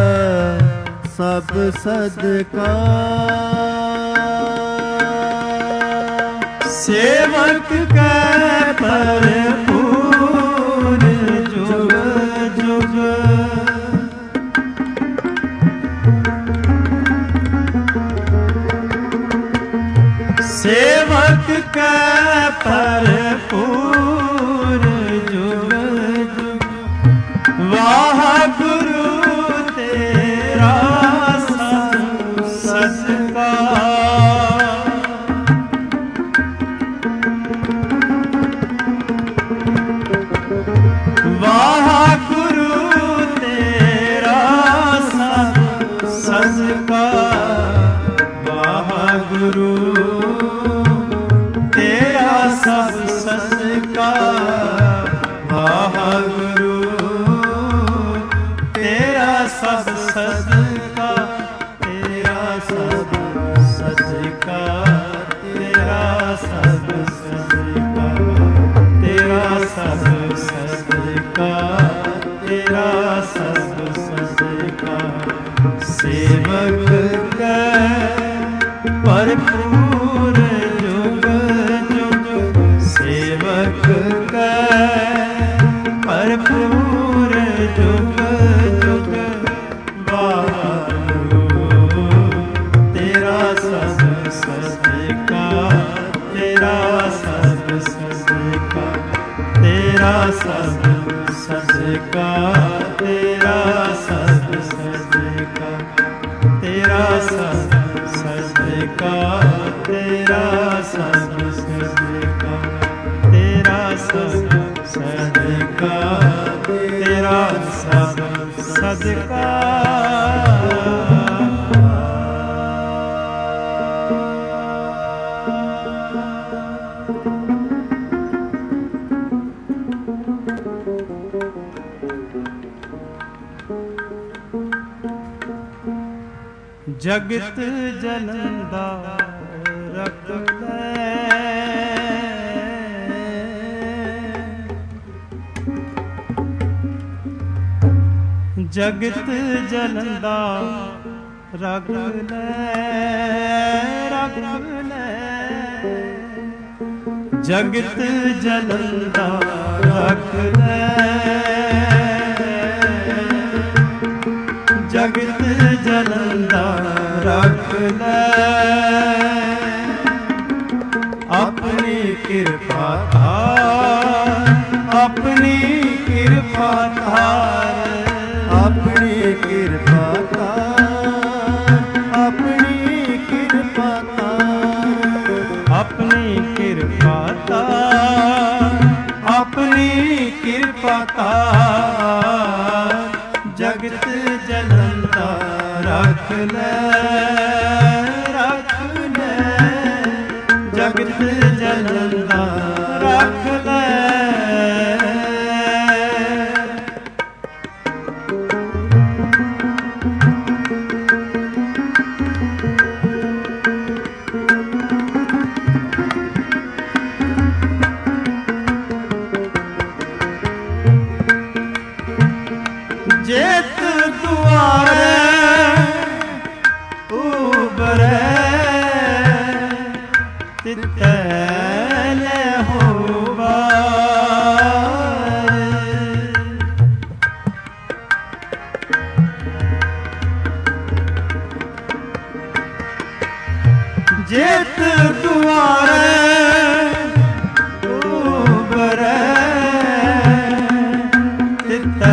सब सदकार। सेवक कै भरपूर जुग जुग सेवक कै भरपूर जुग जुग वाहगुरु तेरा सब सदकार। वाहगुरु तेरा सब सदकार। वाहगुरु ਤੇਰਾ ਸਭ ਸਤਿਕਾਰ ਵਾਹਿਗੁਰੂ ਤੇਰਾ ਸਭ ਸਤਿਕਾਰ ਤੇਰਾ ਸਭ ਸਤਿਕਾਰ ਤੇਰਾ ਸਭ ਸਤਿਕਾਰ ਤੇਰਾ ਸਭ ਸਤਿਕਾਰ ਤੇਰਾ ਸਭ ਸਤਿਕਾਰ ਸੇਵਕ ਕੈ ਭਰਪੂਰ ਜੁਗ ਜੁਗ ਸੇਵਕ ਕੈ ਭਰਪੂਰ ਜੁਗ ਜੁਗ ਵਾਹਿਗੁਰੂ ਤੇਰਾ ਸਭ ਸਤਿਕਾਰ ਤੇਰਾ ਸਭ ਸਤਿਕਾਰ ਤੇਰਾ ਸਭ ਸਤਿਕਾਰ ਤੇਰਾ ਸਭ ਸਤਿਕਾਰ ਤੇਰਾ ਸਭ ਸਤਿਕਾਰ ਤੇਰਾ ਸਭ ਸਤਿਕਾਰ ਤੇਰਾ ਸਭ ਸਤਿਕਾਰ ਤੇਰਾ ਸਭ ਸਤਿਕਾਰ ਜਗਤ ਜਨੰਦਾ ਰਖ ਲੈ ਜਗਤ ਜਨੰਦਾ ਰਖ ਲੈ ਰਖ ਲੈ ਜਗਤ ਜਨੰਦਾ ਰਖ ਲੈ ਜਗਤ ਜਨੰਦਾ ਰਖ ਲੈ ਆਪਣੀ ਕਿਰਪਾ ਧਾਰ ਆਪਣੀ ਕਿਰਪਾ ਧਾਰ ਆਪਣੀ ਕਿਰਪਾ ਧਾਰ ਆਪਣੀ ਕਿਰਪਾ ਧਾਰ ਆਪਣੀ ਕਿਰਪਾ ਧਾਰ ਆਪਣੀ ਕਿਰਪਾ ਧਾਰ ਜਗਤ ਜਨੰਦਾ ਰਖ ਲੈ ਰਖ ਲੈ ਜਗਤ ਜਨੰਦਾ ਰਖ ਲੈ ਜੇਤ ਦੁਆਰੇ ਉਬਰੇ ਤਿਤੈ ਲੈ ਹੋਵਾਰ ਜੇਤ ਦੁਆਰੇ ਉਬਰੇ ਤਿਤੈ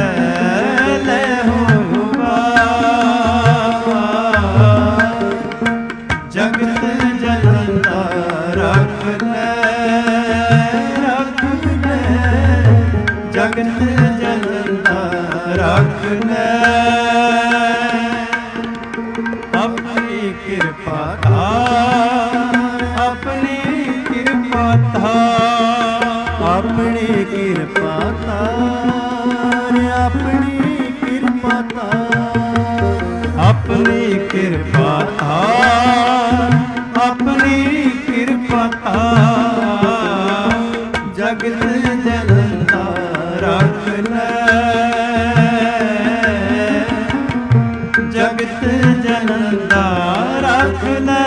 ਜਗਤ ਜਨੰਦਾ ਰਖ ਲੈ ਰਖ ਲੈ ਜਗਤ ਜਨੰਦਾ ਰਖ ਲੈ ਆਪਣੀ ਕਿਰਪਾ ਧਾਰ ਆਪਣੀ ਕਿਰਪਾ ਧਾਰ ਆਪਣੀ ਕਿਰਪਾ ਧਾਰ ਆਪਣੀ ਕਿਰਪਾ ਧਾਰ ਆਪਣੀ ਕਿਰਪਾ ਧਾਰ ਆਪਣੀ ਕਿਰਪਾ ਧਾਰ ਜਗਤ ਜਨੰਦਾ ਰਖ ਲੈ ਜਗਤ ਜਨੰਦਾ ਰਖ ਲੈ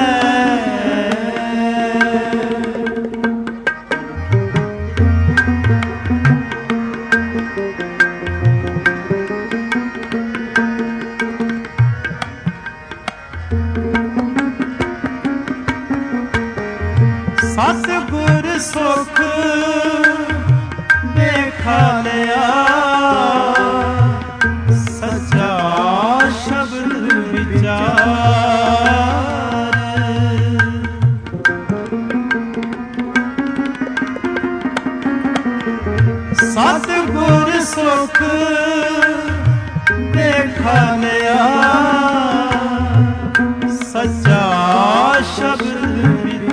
ਸਤਿਗੁਰ ਸੁਖ ਦੇਖਾ ਲਿਆ ਸੱਚਾ ਸ਼ਬਦ ਵਿਚਾਰ ਸਤਿਗੁਰ ਸੁਖ ਦੇਖਾ ਲਿਆ ਸੱਚਾ ਸ਼ਬਦ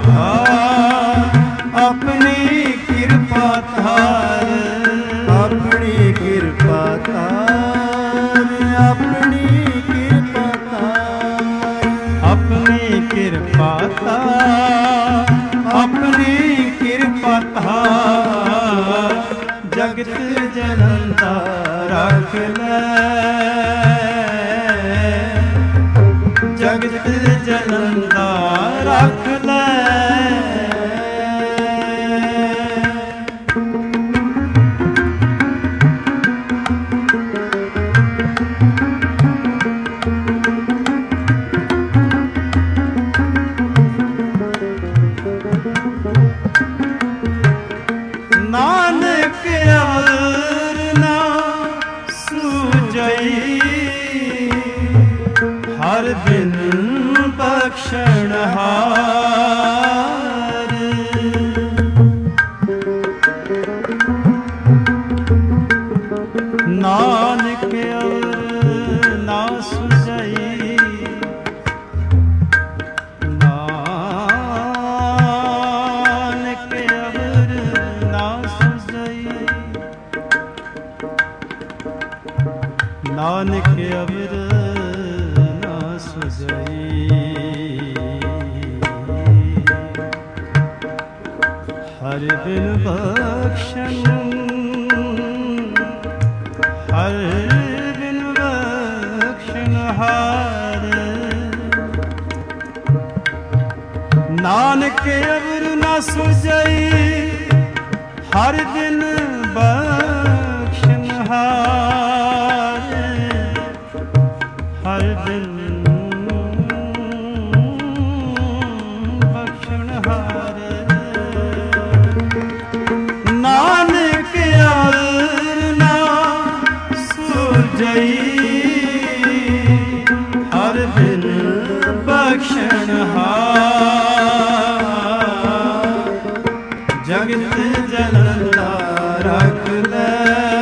ਧਾਰ ਆਪਣੀ ਕਿਰਪਾ ਧਾਰ ਆਪਣੀ ਕਿਰਪਾ ਧਾਰ ਆਪਣੀ ਕਿਰਪਾ ਧਾਰ ਆਪਣੀ ਕਿਰਪਾ ਧਾਰ ਆਪਣੀ ਕਿਰਪਾ ਧਾਰ ਜਗਤ ਜਨੰਤਾ ਰੱਖ ਲੈ ਜਗਤ ਜਨੰਤਾ ਰੱਖ ਲੈ ਨਾਨਕ ਅਵਰ ਨਾ ਸੂਝਈ ਹਰ ਬਿਨ ਬਖਸ਼ਣ ਹਾਰ ਨਾਨਕ ਅਵਰ ਨਾ ਸੂਝਈ ਨਾਨਕ ਅਵਰ ਨਾ ਸੂਝਈ ਨਾਨਕ ਅਵਰ ਨਾ ਸੁਝਈ ਹਰ ਬਿਨ ਬਖਸ਼ਣ ਹਰ ਬਿਨ ਬਖਸ਼ਣ ਹਾਰ ਨਾਨਕ ਅਵਰ ਨਾ ਸੁਝਈ ਹਰ ਬਿਨ ਬਖਸ਼ਣ ਹਾਰ ਹਰ ਬਿਨ ਬਖਸ਼ਣ ਹਾਰ ਨਾਨਕ ਅਵਰ ਨਾ ਸੁਝਈ ਹਰ ਬਿਨ ਬਖਸ਼ਣ ਹਾਰ ਜਗਤ ਜਨੰਤਾ ਰੱਖ ਲੈ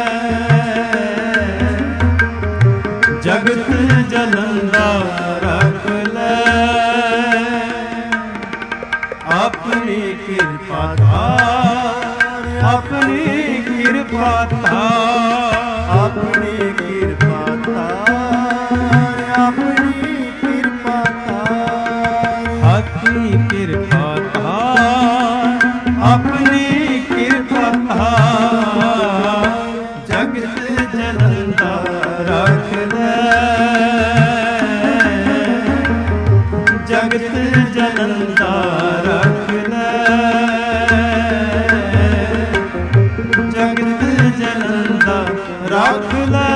ਜਗਤ ਜਨੰਤਾ ਰੱਖ ਲੈ ਆਪਣੀ ਕਿਰਪਾ ਧਾਰ ਆਪਣੀ ਕਿਰਪਾ ਧਾਰ ਆਪਣੀ ਕਿਰਪਾ ਧਾਰ ਆਪਣੀ ਕਿਰਪਾ ਧਾਰ ਆਪਣੀ ਕਿਰਪਾ ਧਾਰ ਆਪਣੀ ਕਿਰਪਾ ਧਾਰ ਜਗਤ ਜਨੰਤਾ ਰੱਖ ਲੈ ਜਗਤ ਜਨੰਤਾ ਰੱਖ ਲੈ ਜਗਤ ਜਨੰਤਾ ਰੱਖ ਲੈ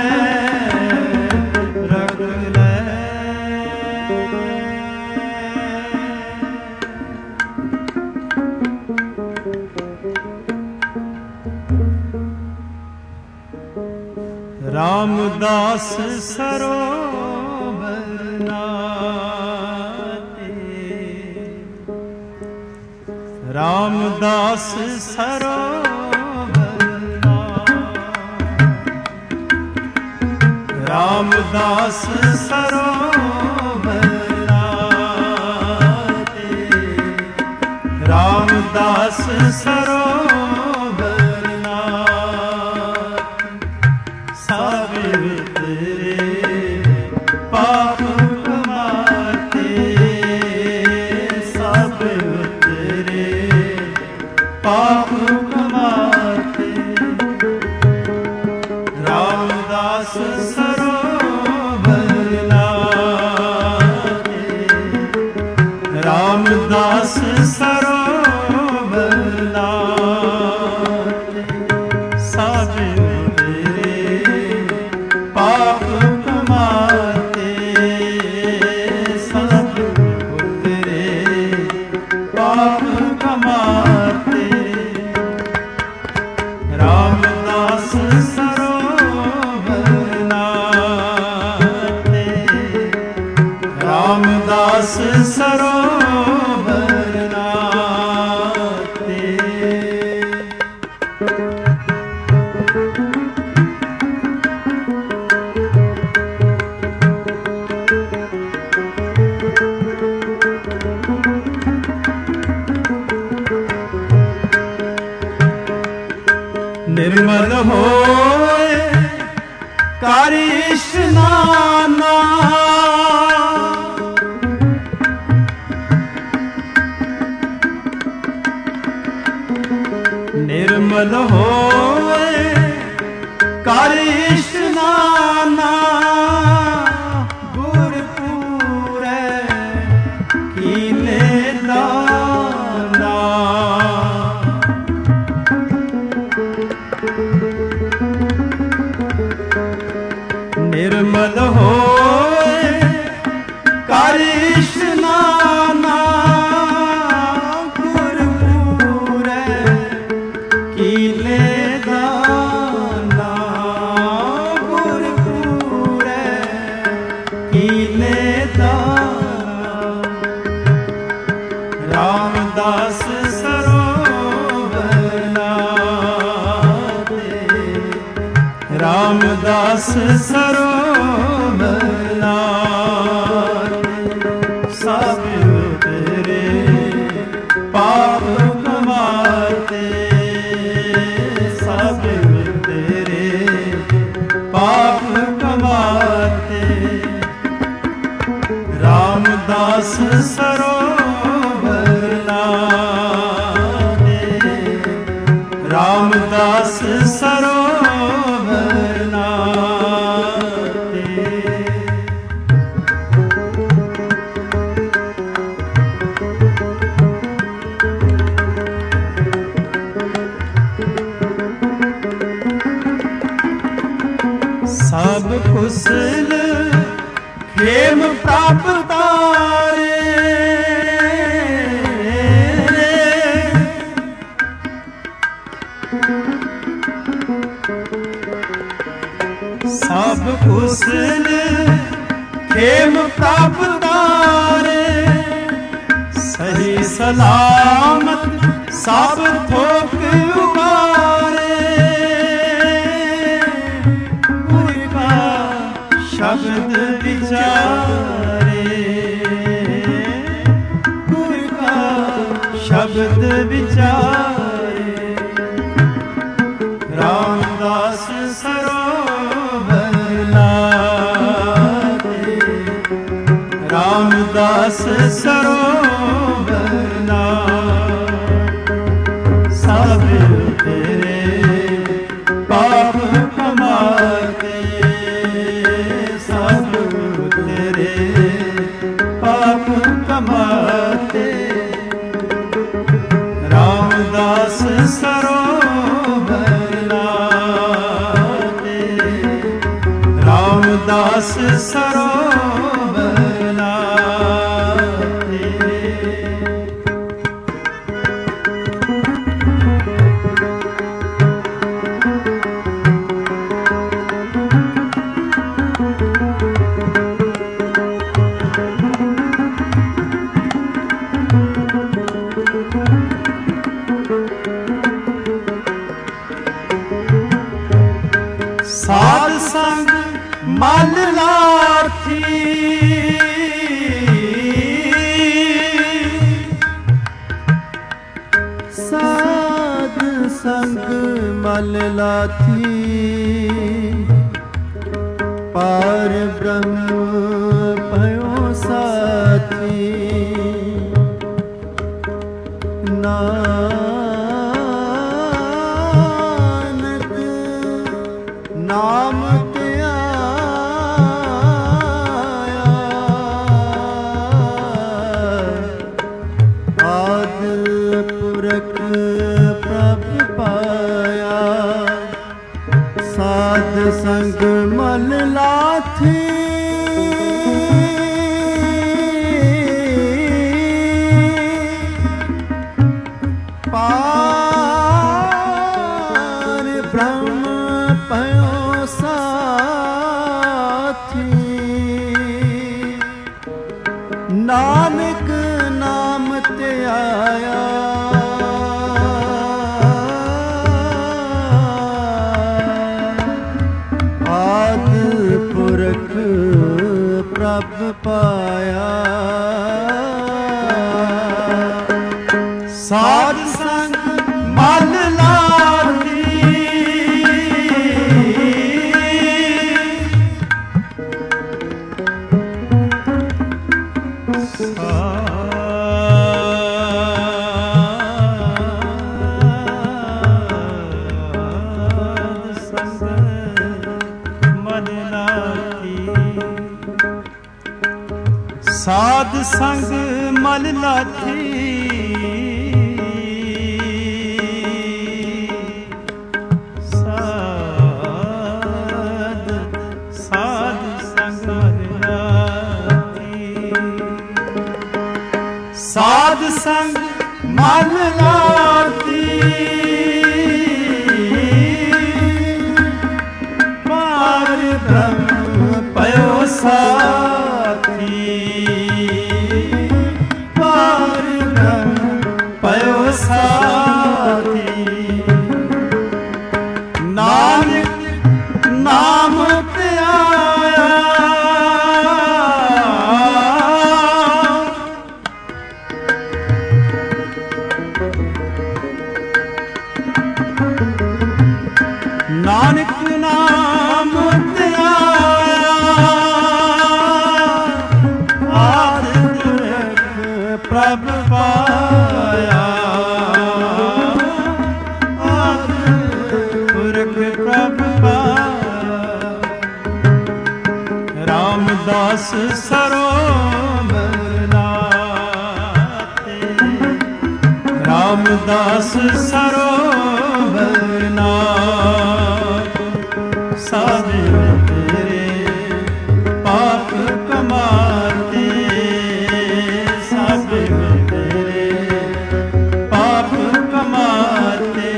ਰੱਖ ਲੈ ਰਾਮਦਾਸ ਸਰੋਵਰ ਨਾਤੇ ਰਾਮਦਾਸ ਸਰੋਵਰ ਨਾਤੇ ਰਾਮਦਾਸ ਸਰੋਵਰ ਨਾਤੇ ਰਾਮਦਾਸ ਸਰੋਵਰ ਨਾਤੇ ਸਭ ਤੇਰੇ ਪਾਪ ਕਮਾਤੇ ਸਭ ਤੇਰੇ ਪਾਪ ਕਮਾਤੇ ਰਾਮਦਾਸ ਸਰੋਵਰ ਨਾਤੇ ਰਾਮਦਾਸ ਸਰੋਵਰ ਨਾਤੇ ਸਭ ਪਾਪ ਕਮਾਤੇ ਸਭ ਉਤਰੇ ਪਾਪ ਕਮਾਤੇ ਰਾਮਦਾਸ ਸਰੋਵਰ ਨਾਤੇ ਰਾਮਦਾਸ ਸਰੋਵਰ ਨਾਤੇ निर्मल होए कर इशनाना, निर्मल होए कर इशनाना, गुरपुरे कीने दाना। निर्मल होए कर इशनाना, गुरपुरे कीने दाना, गुरपुरे कीने दाना। रामदास सरोवर नाते, रामदास सरोवर नाते, सब तेरे पाप कमाते, सब तेरे पाप कमाते। रामदास सरोवर नाते, रामदास सरोवर नाते। सब कुशल खेम प्राप्त तारे, सब कुशल खेम प्राप्त तारे, सही सलामत सब थोक उबारे। उनका शब्द विचारे, उनका शब्द विचारे। रामदास सरोवर नाते, रामदास सरोवर नाते। सब तेरे पाप कमाते, सब तेरे पाप कमाते। रामदास सरोवर नाते, रामदास सरोवर नाते। साध संग मल लाथी, साध संग मल लाथी, पार ब्रह्म भयो साथी। नानक नाम ते आया, आद पुरख प्रभ पाया। साध संग मल लाथी, पार ब्रह्म पयो साथी। नानक नाम ते आया, आद पुरख प्रभ पाया। साध संग मल लाथी, ਸਾਧ ਸੰਗ ਮਲ ਲਾਥੀ ਸਾਧ ਸੰਗ ਮਲ ਲਾਥੀ ਸਾਧ ਸੰਗ ਮਲ ਲਾਥੀ ਪਾਰ ਬ੍ਰਹਮ ਪਇਓ ਸਾਥੀ ਪਾਰ ਬ੍ਰਹਮ ਪਇਓ ਸਾਥੀ ਨਾਨਕ ਨਾਮ ਧਿਆਇਆ ਨਾਨਕ ਨਾਮ ਧਿਆਇਆ ਆਦਿ ਪੁਰਖ ਪ੍ਰਭ ਪਾਇਆ ਆਦਿ ਪੁਰਖ ਪ੍ਰਭ ਪਾਇਆ ਰਾਮਦਾਸ ਸਰੋਵਰ ਨਾਤੇ ਰਾਮਦਾਸ ਸਰੋਵਰ ਨਾਤੇ ਸਾਧੇ ਤੇਰੇ ਪਾਪ ਕਮਾਤੇ ਸਾਧੇ ਤੇਰੇ ਪਾਪ ਕਮਾਤੇ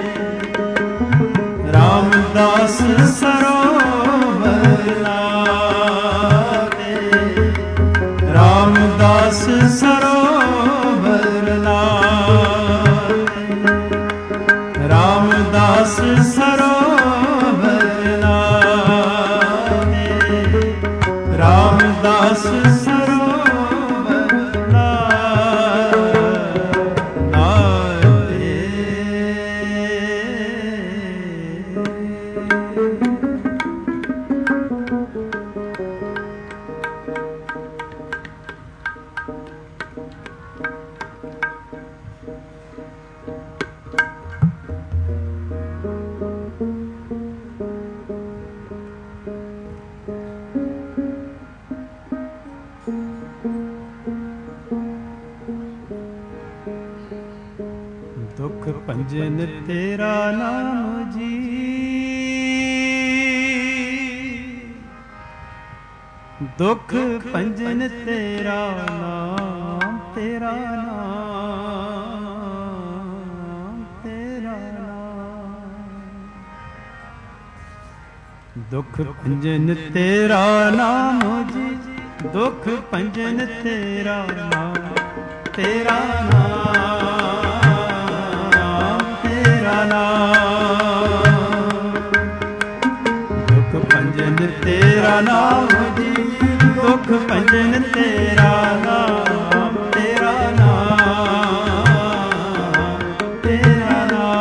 ਰਾਮਦਾਸ ਸਰੋਵਰ ਨਾਤੇ ਰਾਮਦਾਸ ਸਰੋਵਰ ਨਾਤੇ ਰਾਮਦਾਸ ਸਰੋਵਰ ਨਾਤੇ ਰਾਮਦਾਸ ਸਰੋਵਰ ਨਾਤੇ ਦੁਖ ਭੰਜਨ ਤੇਰਾ ਨਾਮ ਜੀ ਦੁਖ ਭੰਜਨ ਤੇਰਾ ਨਾਮ ਤੇਰਾ ਨਾਮ ਤੇਰਾ ਨਾਮ ਦੁਖ ਭੰਜਨ ਤੇਰਾ ਨਾਮ ਜੀ ਦੁਖ ਭੰਜਨ ਤੇਰਾ ਨਾਮ ਤੇਰਾ ਨਾਮ ਤੇਰਾ ਨਾਮ ਦੁਖ ਭੰਜਨ ਤੇਰਾ ਨਾਮ ਜੀ ਦੁਖ ਭੰਜਨ ਤੇਰਾ ਨਾਮ ਤੇਰਾ ਨਾਮ ਤੇਰਾ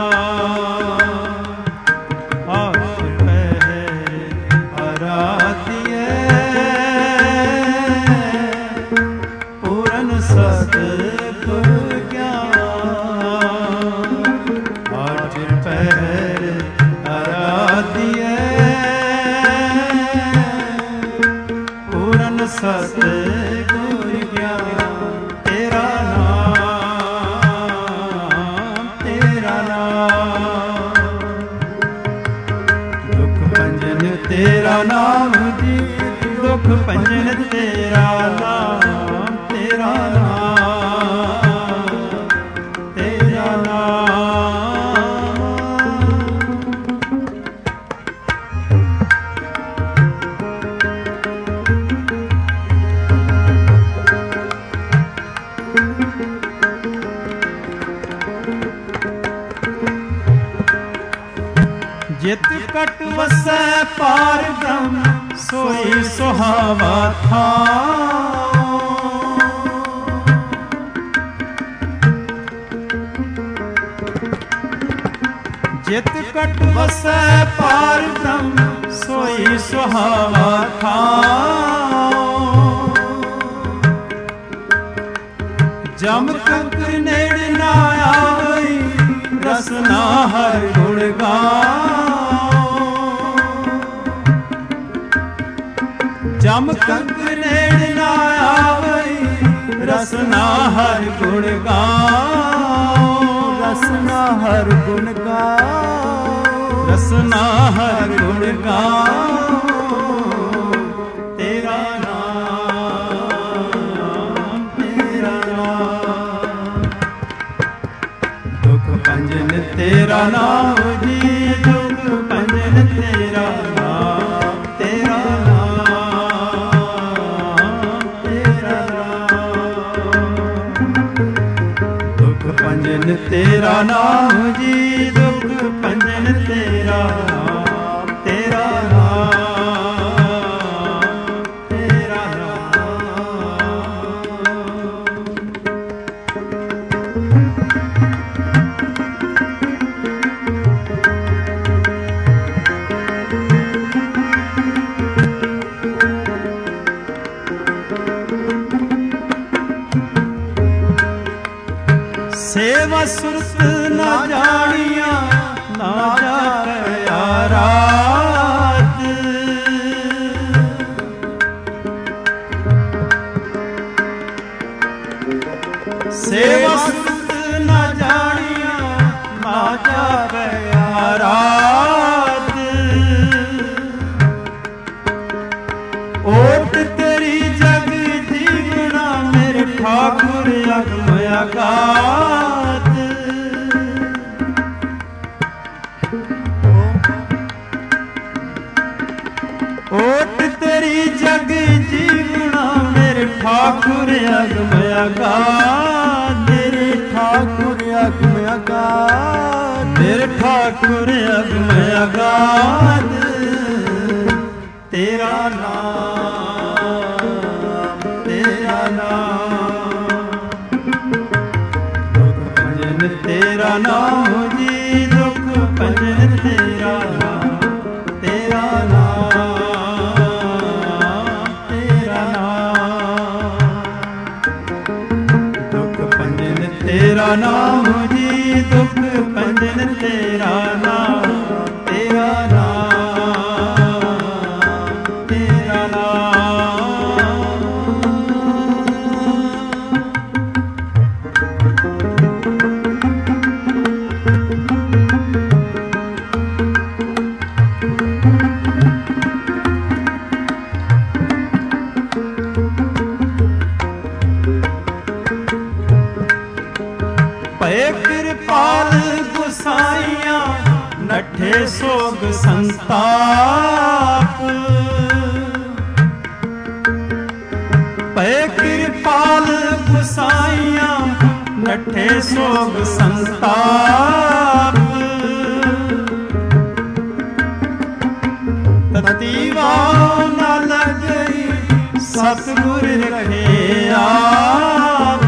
ਨਾਮ ਆਸ ਪਹਿ ਅਰਾਧਿਐ ਪੂਰਨ ਸਤ ਗੁਰ ਗਿਆਨ ਆਜ ਪਹਿ ਅਰਾਧਿਐ ਪੂਰਨ ਸਤ ਗੁਰ ਗਿਆਨ ਤੇਰਾ ਨਾਮ ਤੇਰਾ ਨਾਮ ਦੁਖ ਭੰਜਨ ਤੇਰਾ ਨਾਮ ਜੀ ਦੁਖ ਭੰਜਨ ਤੇਰਾ ਨਾਮ ਤੇਰਾ ਨਾਮ ਤੇਰਾ ਨਾਮ ਜਿਤ ਕਟ ਵਸੈ ਪਾਰ ਬ੍ਰਹਮ ਸੋਈ ਸੁਹਾਵਾ ਥਾਂ ਜਿਤ ਕਟ ਵਸੈ ਪਾਰ ਬ੍ਰਹਮ ਸੋਈ ਸੁਹਾਵਾ ਥਾਂ ਜਮ ਕੰਕਰ ਨੇੜ ਨਾ ਆਵਈ ਰਸਨਾ ਹਰ ਗੁਣ ਗਾਓ ਜਮ ਕੰਕਰ ਨੇੜ ਨਾ ਆਵਈ ਰਸਨਾ ਹਰ ਗੁਣ ਗਾਓ, ਰਸਨਾ ਹਰ ਗੁਣ ਗਾਓ, ਰਸਨਾ ਹਰ ਗੁਣ ਗਾਓ, ਤੇਰਾ ਨਾਮ, ਤੇਰਾ ਨਾਮ। ਦੁਖ ਭੰਜਨ ਤੇਰਾ ਨਾਮ ਜੀ, ਦੁਖ ਭੰਜਨ ਤੇਰਾ ਨਾਮ, ਤੇਰਾ ਨਾਮ, ਤੇਰਾ ਨਾਮ। ਦੁਖ ਭੰਜਨ ਤੇਰਾ ਨਾਮ ਜੀ, ਦੁਖ ਭੰਜਨ ਤੇਰਾ ਨਾਮ, ਤੇਰਾ ਨਾਮ, ਤੇਰਾ ਸੇਵਾ ਸੁਰਤ ਨਾ ਜਾਣੀਆਂ, ਨਾ ਜਾਪਿਆ ਰਾਤ। ਸੇਵਾ ਸੁਰਤ ਨਾ ਜਾਣੀਆਂ, ਨਾ ਜਾਪਿਆ ਰਾਤ। ਓਟ ਤੇਰੀ ਜਗ ਜੀਵਣਾ, ਮੇਰੇ ਠਾਕੁਰ ਅਗਮ ਅਗਾਧ। ਓਟ ਤੇਰੀ ਜਗ ਜੀਵਣਾ, ਮੇਰੇ ਠਾਕੁਰ ਅਗਮ ਅਗਾਧ। ਮੇਰੇ ਠਾਕੁਰ ਅਗਮ ਅਗਾਧ, ਮੇਰੇ ਠਾਕੁਰ ਅਗਮ ਅਗਾਧ। ਤੇਰਾ ਨਾਮ, ਤੇਰਾ ਨਾਮ। ਦੁਖ ਭੰਜਨ ਤੇਰਾ ਨਾਮ ਜੀ, ਦੁਖ ਭੰਜਨ ਤੇਰਾ ਨਾਮ, ਤੇਰਾ ਨਾਮ, ਤੇਰਾ ਨਾਮ। ਦੁਖ ਭੰਜਨ ਤੇਰਾ ਨਾਮ ਜੀ, ਦੁਖ ਭੰਜਨ ਤੇਰਾ ਨਾਮ, ਤੇਰਾ ਨਾਮ, ਤੇਰਾ ਨਾਮ। ਭਏ ਕਿਰਪਾਲ ਗੁਸਾਈਆਂ, ਨੱਠੇ ਸੋਗ ਸੰਤਾਪ। ਭਏ ਕਿਰਪਾਲ ਗੁਸਾਈਆਂ, ਨੱਠੇ ਸੋਗ ਸੰਤਾਪ। ਤਤੀ ਵਾਹ ਨਾ ਲਗਈ, ਸਤਿਗੁਰ ਰਖੇ ਆਪ।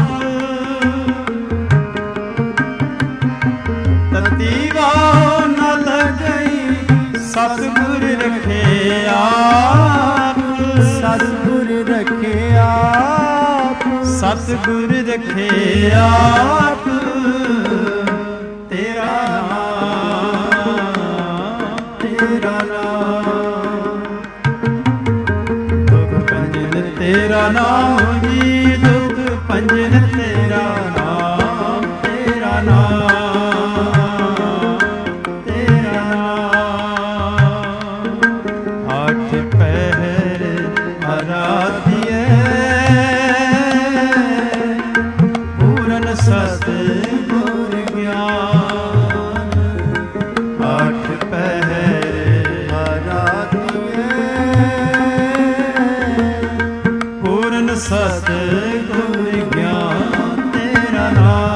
ਤਤੀ ਵਾਹ ਨਾ ਲਗਈ, ਸਤਿਗੁਰ ਰਖੇ ਆਪ। ਸਤਿਗੁਰ ਰਖੇ ਆਪ, ਸਤਿਗੁਰ ਰਖੇ ਆਪ। ਤੇਰਾ ਨਾਮ, ਤੇਰਾ ਨਾਮ। ਦੁਖ ਭੰਜਨ ਤੇਰਾ ਨਾਮ ਜੀ, ਦੁਖ ਭੰਜਨ ਤੇਰਾ ਨਾਮ, ਤੇਰਾ ਨਾਮ, ਤੇਰਾ ਨਾਮ। ਆਠ ਪਹਿਰ ਅਰਾਧਿਐ, ਪੂਰਨ ਸਤ ਗੁਰ ਗਿਆਨ। ਆਠ ਪਹਿਰ ਅਰਾਧਿਐ, ਪੂਰਨ ਸਤ ਗੁਰ ਗਿਆਨ। ਤੇਰਾ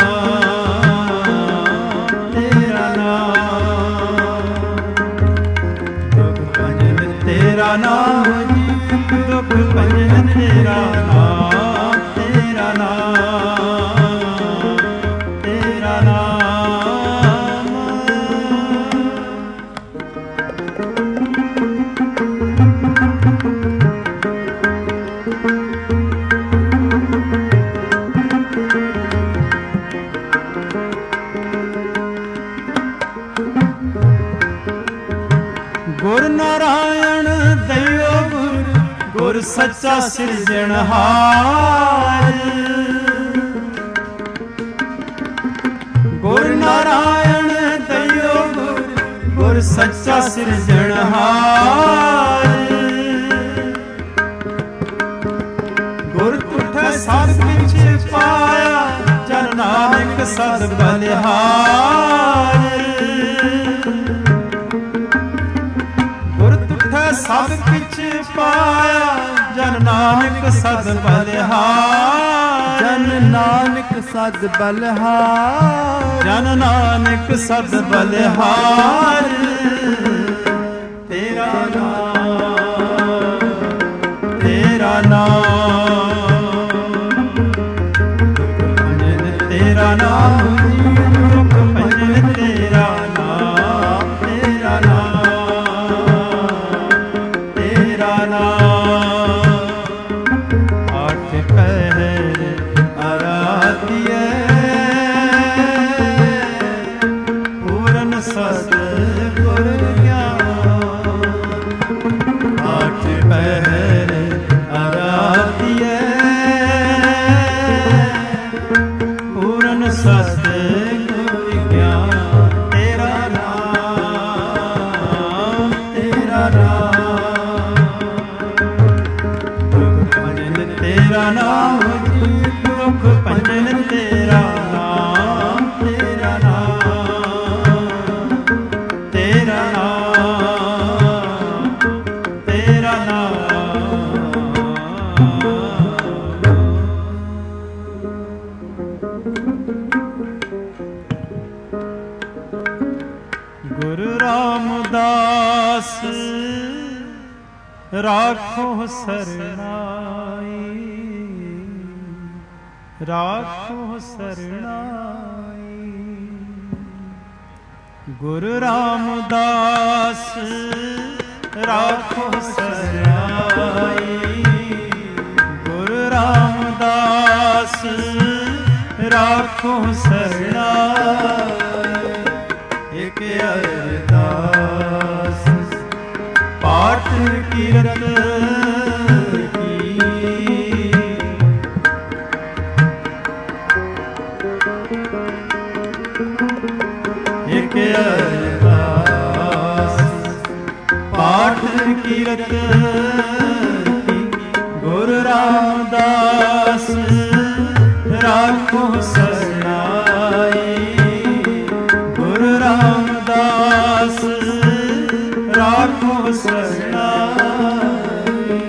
ਨਾਮ, ਤੇਰਾ ਨਾਮ। ਦੁਖ ਭੰਜਨ ਤੇਰਾ ਨਾਮ ਜੀ, ਦੁਖ ਭੰਜਨ ਤੇਰਾ ਨਾਮ, ਤੇਰਾ ਨਾਮ, ਤੇਰਾ ਨਾਮ। ਗੁਰ ਨਾਰਾਇਣ ਦਇਓ ਗੁਰ, ਗੁਰ ਸੱਚਾ ਸਿਰਜਣਹਾਰ। ਗੁਰ ਸੱਚਾ ਸਿਰਜਣਹਾਰ। ਗੁਰ ਤੁਠੈ ਸਭ ਵਿੱਚ ਪਾਇਆ, ਜਨ ਨਾਨਕ ਸਦ ਬਲਿਹਾਰ। ਗੁਰ ਤੁਠੈ ਸਭ ਵਿੱਚ ਪਾਇਆ, ਜਨ ਨਾਨਕ ਸਦ ਬਲਿਹਾਰ। ਜਨ ਨਾਨਕ ਸਦ ਬਲਿਹਾਰ। ਜਨ ਨਾਨਕ ਸਦ ਬਲਿਹਾਰ। ਤੇਰਾ ਨਾਮ, ਤੇਰਾ ਨਾਮ, ਤੇਰਾ ਨਾਮ, ਦੁਖ ਭੰਜਨ ਤੇਰਾ ਨਾਮ, ਤੇਰਾ ਨਾਮ, ਤੇਰਾ ਨਾਮ। ਆਠ ਪਹਿਰ ਆਰਾਧਿਐ, ਪੂਰਨ ਸਤ ਗੁਰ ਗਿਆਨ। ਆਠ ਪਹਿਰ ਆਰਾਧਿਐ, ਪੂਰਨ ਸਤ ਗੁਰ ਗਿਆਨ। ਤੇਰਾ ਨਾਮ, ਤੇਰਾ ਨਾਮ, ਦੁਖ ਭੰਜਨ ਤੇਰਾ ਨਾਮ, ਦੁਖ ਭੰਜਨ ਤੇਰਾ ਨਾਮ, ਤੇਰਾ ਨਾਮ, ਤੇਰਾ ਨਾਮ, ਤੇਰਾ ਨਾਮ। ਗੁਰੂ ਰਾਮਦਾਸ ਰਾਖੋ ਸਰਨਾਈ, ਰਾਖੋ ਸਰਨਾਈ। ਗੁਰੂ ਰਾਮਦਾਸ ਰਾਖੋ ਸਰਨਾਈ। ਗੁਰੂ ਰਾਮਦਾਸ ਰਾਖੋ ਸਰਨਾਈ। ਇਕ ਅਰਦਾਸ ਪਾਠ ਕੀਰਤ ਕੀ, ਇਕ ਅਰਦਾਸ ਪਾਠ ਕੀਰਤ ਕੀ। ਗੁਰੂ ਰਾਮਦਾਸ ਰਾਖੋ ਸਰਨਾਈ। ਗੁਰੂ ਰਾਮਦਾਸ ਰਾਖੋ ਸਰਨਾਈ।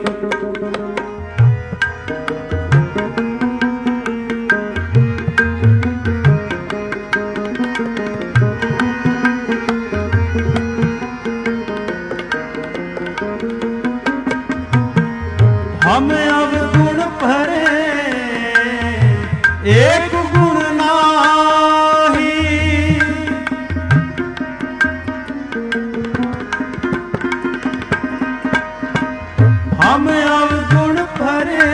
हम अवगुण भरे एक गुण नाही। हम अवगुण भरे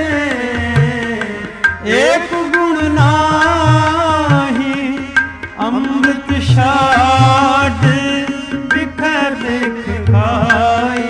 एक गुण नाही। अमृत छाड़ बिखर देख खाई।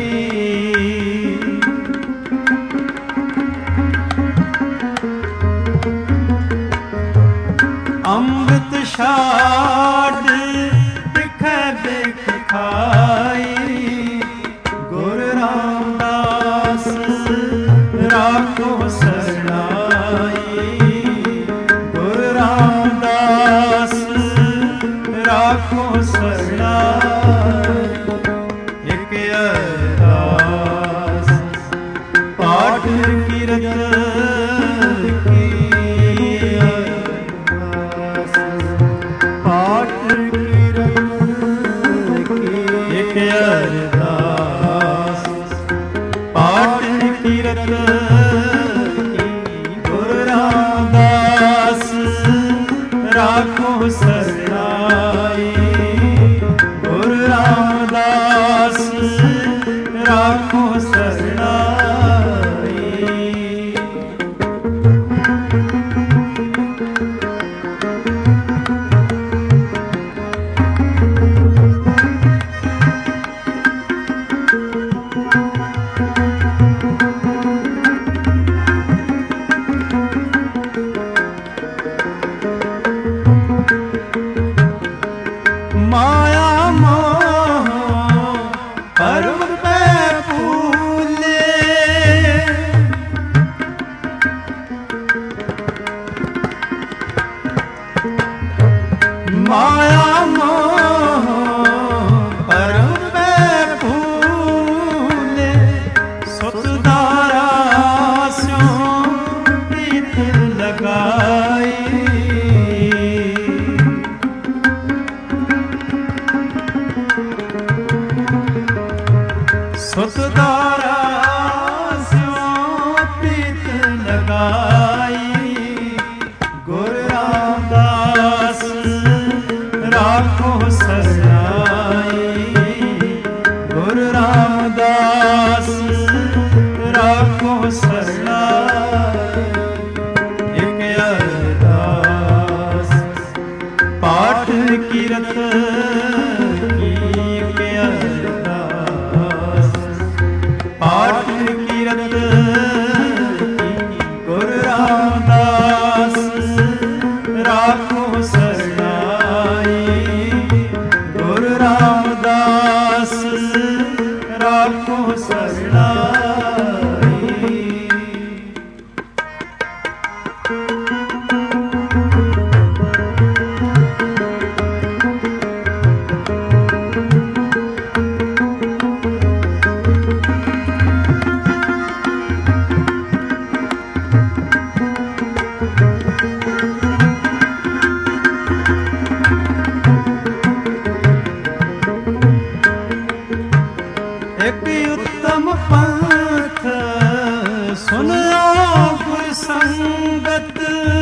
अमृत छाड़ बिखर देख खाई। गुरु रामदास राखो सरनाई। गुरु रामदास राखो सरनाई। एक अरदास पाठ कीरत की। पाठ कीरत की। एक अरदास पाठ कीरत की। गुरु रामदास माया मोह परम में भूले सुतदारा स्यों प्रीत लगाई सुतदारा स्यों प्रीत लगाई गुरु रामदास राखो सरनाई गुरु रामदास राखो सरनाई एक अरदास पाठ कीरत की एक अरदास पाठ कीरत गुरु रामदास राखो सरनाई गुरु रामदास राखो सरनाई एक उत्तम पंथ सुनो गुर संगत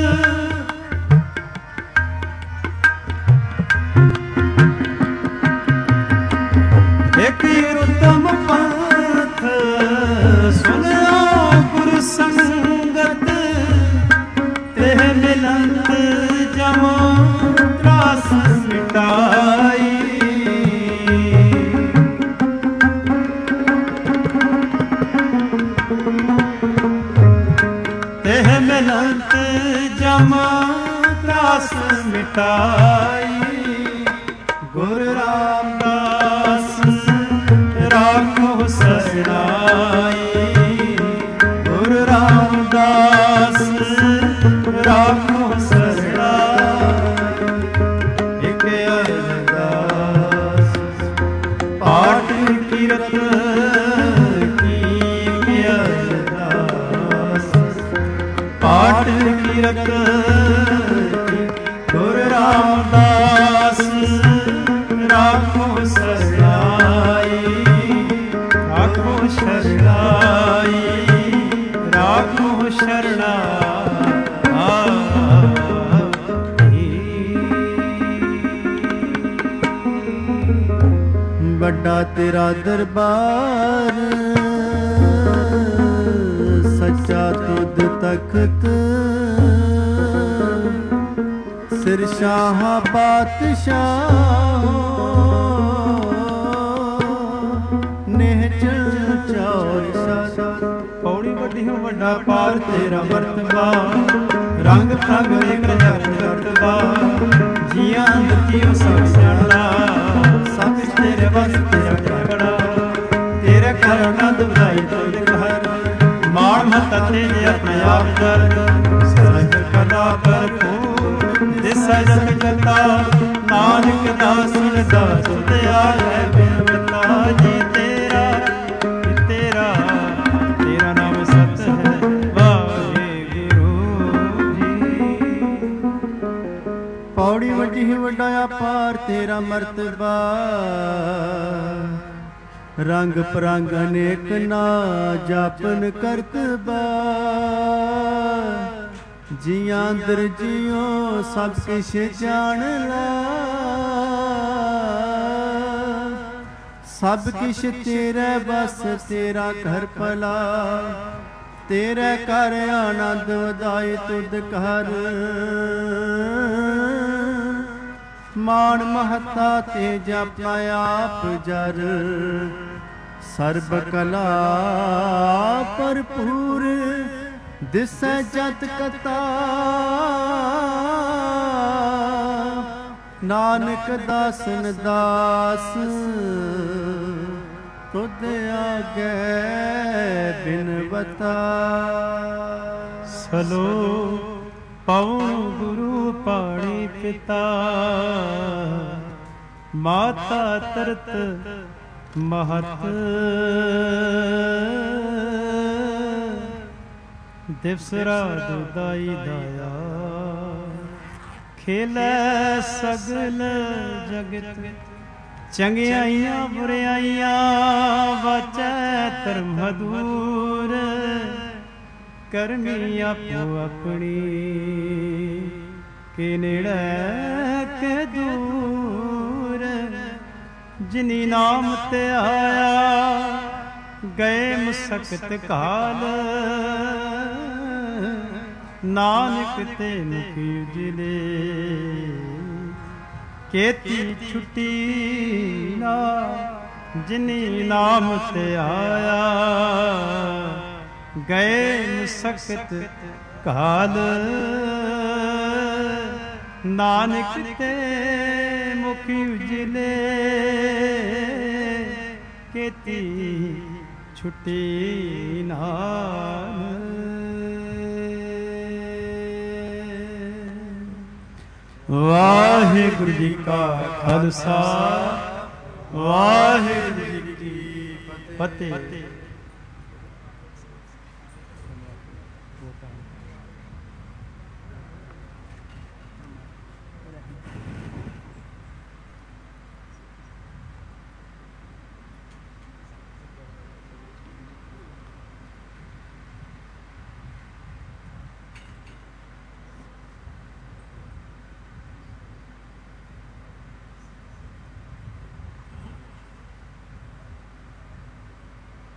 एक उत्तम पंथ सुनो गुर संगत तेह मिलंत जम त्रास मिटाई तेह मिलंत जम त्रास मिटाई गुरु रामदास राखो सरनाई गुरु रामदास राखो सरनाई एक अरदास पाठ कीरत की अरदास पाठ कीरत गुरु रामदास राखो सरनाई राखो शरणाई राखो शरणाई बड़ा तेरा दरबार सच्चा तुद तख्त सिर शाह बादशाह निहचल चौर साध पौड़ी वड्डी हो वड्डा पार तेरा मर्तबा रंग रंग एक रतबा जियां दियो सब सियाणा सब तेरे बस तेरा बड़ा तेरे घर आनंद ਵਧਾਈ ਤੁਧ ਘਰ ਮਾਣ ਮਹੱਤਾ ਤੇਰੇ ਆਪਣੇ ਆਪ ਦਰ ਸਹਿਜ ਕਲਾ ਭਰਪੂਰ ਦਿਸੈ ਜਗ ਜਗਤਾ ਨਾਨਕ ਦਾਸ ਸੁਣਦਾ ਤੁਧ ਆਏ ਬਿਨਵਤਾ ਜੀ ਤੇਰਾ ਤੇਰਾ ਤੇਰਾ ਨਾਮ ਸਤ ਹੈ ਵਾਹਿਗੁਰੂ ਜੀ पौड़ी वड्डी वड्डा पार तेरा मर्तबा रंग परंग अनेक ना जापन करतबा जियां अंदर जियो सब किश जान ला सब किश तेरे बस तेरा घर भला तेरे कर आनंद वधाई तुद कर मान महता ते जपा आप जर सर्ब कला भरपूर दिसै जत कता नानक दासन दास तुद आगे बिनवता सलो ਪਵਨ ਗੁਰੂ ਪਾਣੀ ਪਿਤਾ, ਮਾਤਾ ਤਰਤ ਮਹਤ, ਦਿਵਸ ਰਾਤ ਦਾਈ ਦਾਇਆ, ਖੇਲੈ ਸਗਲ ਜਗਤ, ਚੰਗਿਆਈਆਂ ਬੁਰਿਆਈਆਂ, ਵਾਚੈ ਧਰਮ ਦੂਰ, ਕਰਮੀ ਆਪੋ ਆਪਣੀ, ਕੇ ਨੇੜੇ ਕੇ ਦੂਰ, ਜਿਨੀ ਨਾਮ ਤੇ ਆਇਆ, ਗਏ ਮੁਸਕਤ ਕਾਲ, ਨਾਨਕ ਤੇ ਮੁਖੀ ਉਜਲੇ, ਕੇਤੀ ਛੁੱਟੀ ਨਾ, ਜਿਨੀ ਨਾਮ ਤੇ ਆਇਆ, ਗਏ ਮੁਸਕਤ ਕਾਲ, ਨਾਨਕ ਤੇ ਮੁਖੀ ਉਜਲੇ, ਕੇਤੀ ਛੁੱਟੀ ਨਾਮ। ਵਾਹਿਗੁਰੂ ਜੀ ਕਾ ਖਾਲਸਾ, ਵਾਹਿਗੁਰੂ ਜੀ ਕੀ ਫਤਿਹ।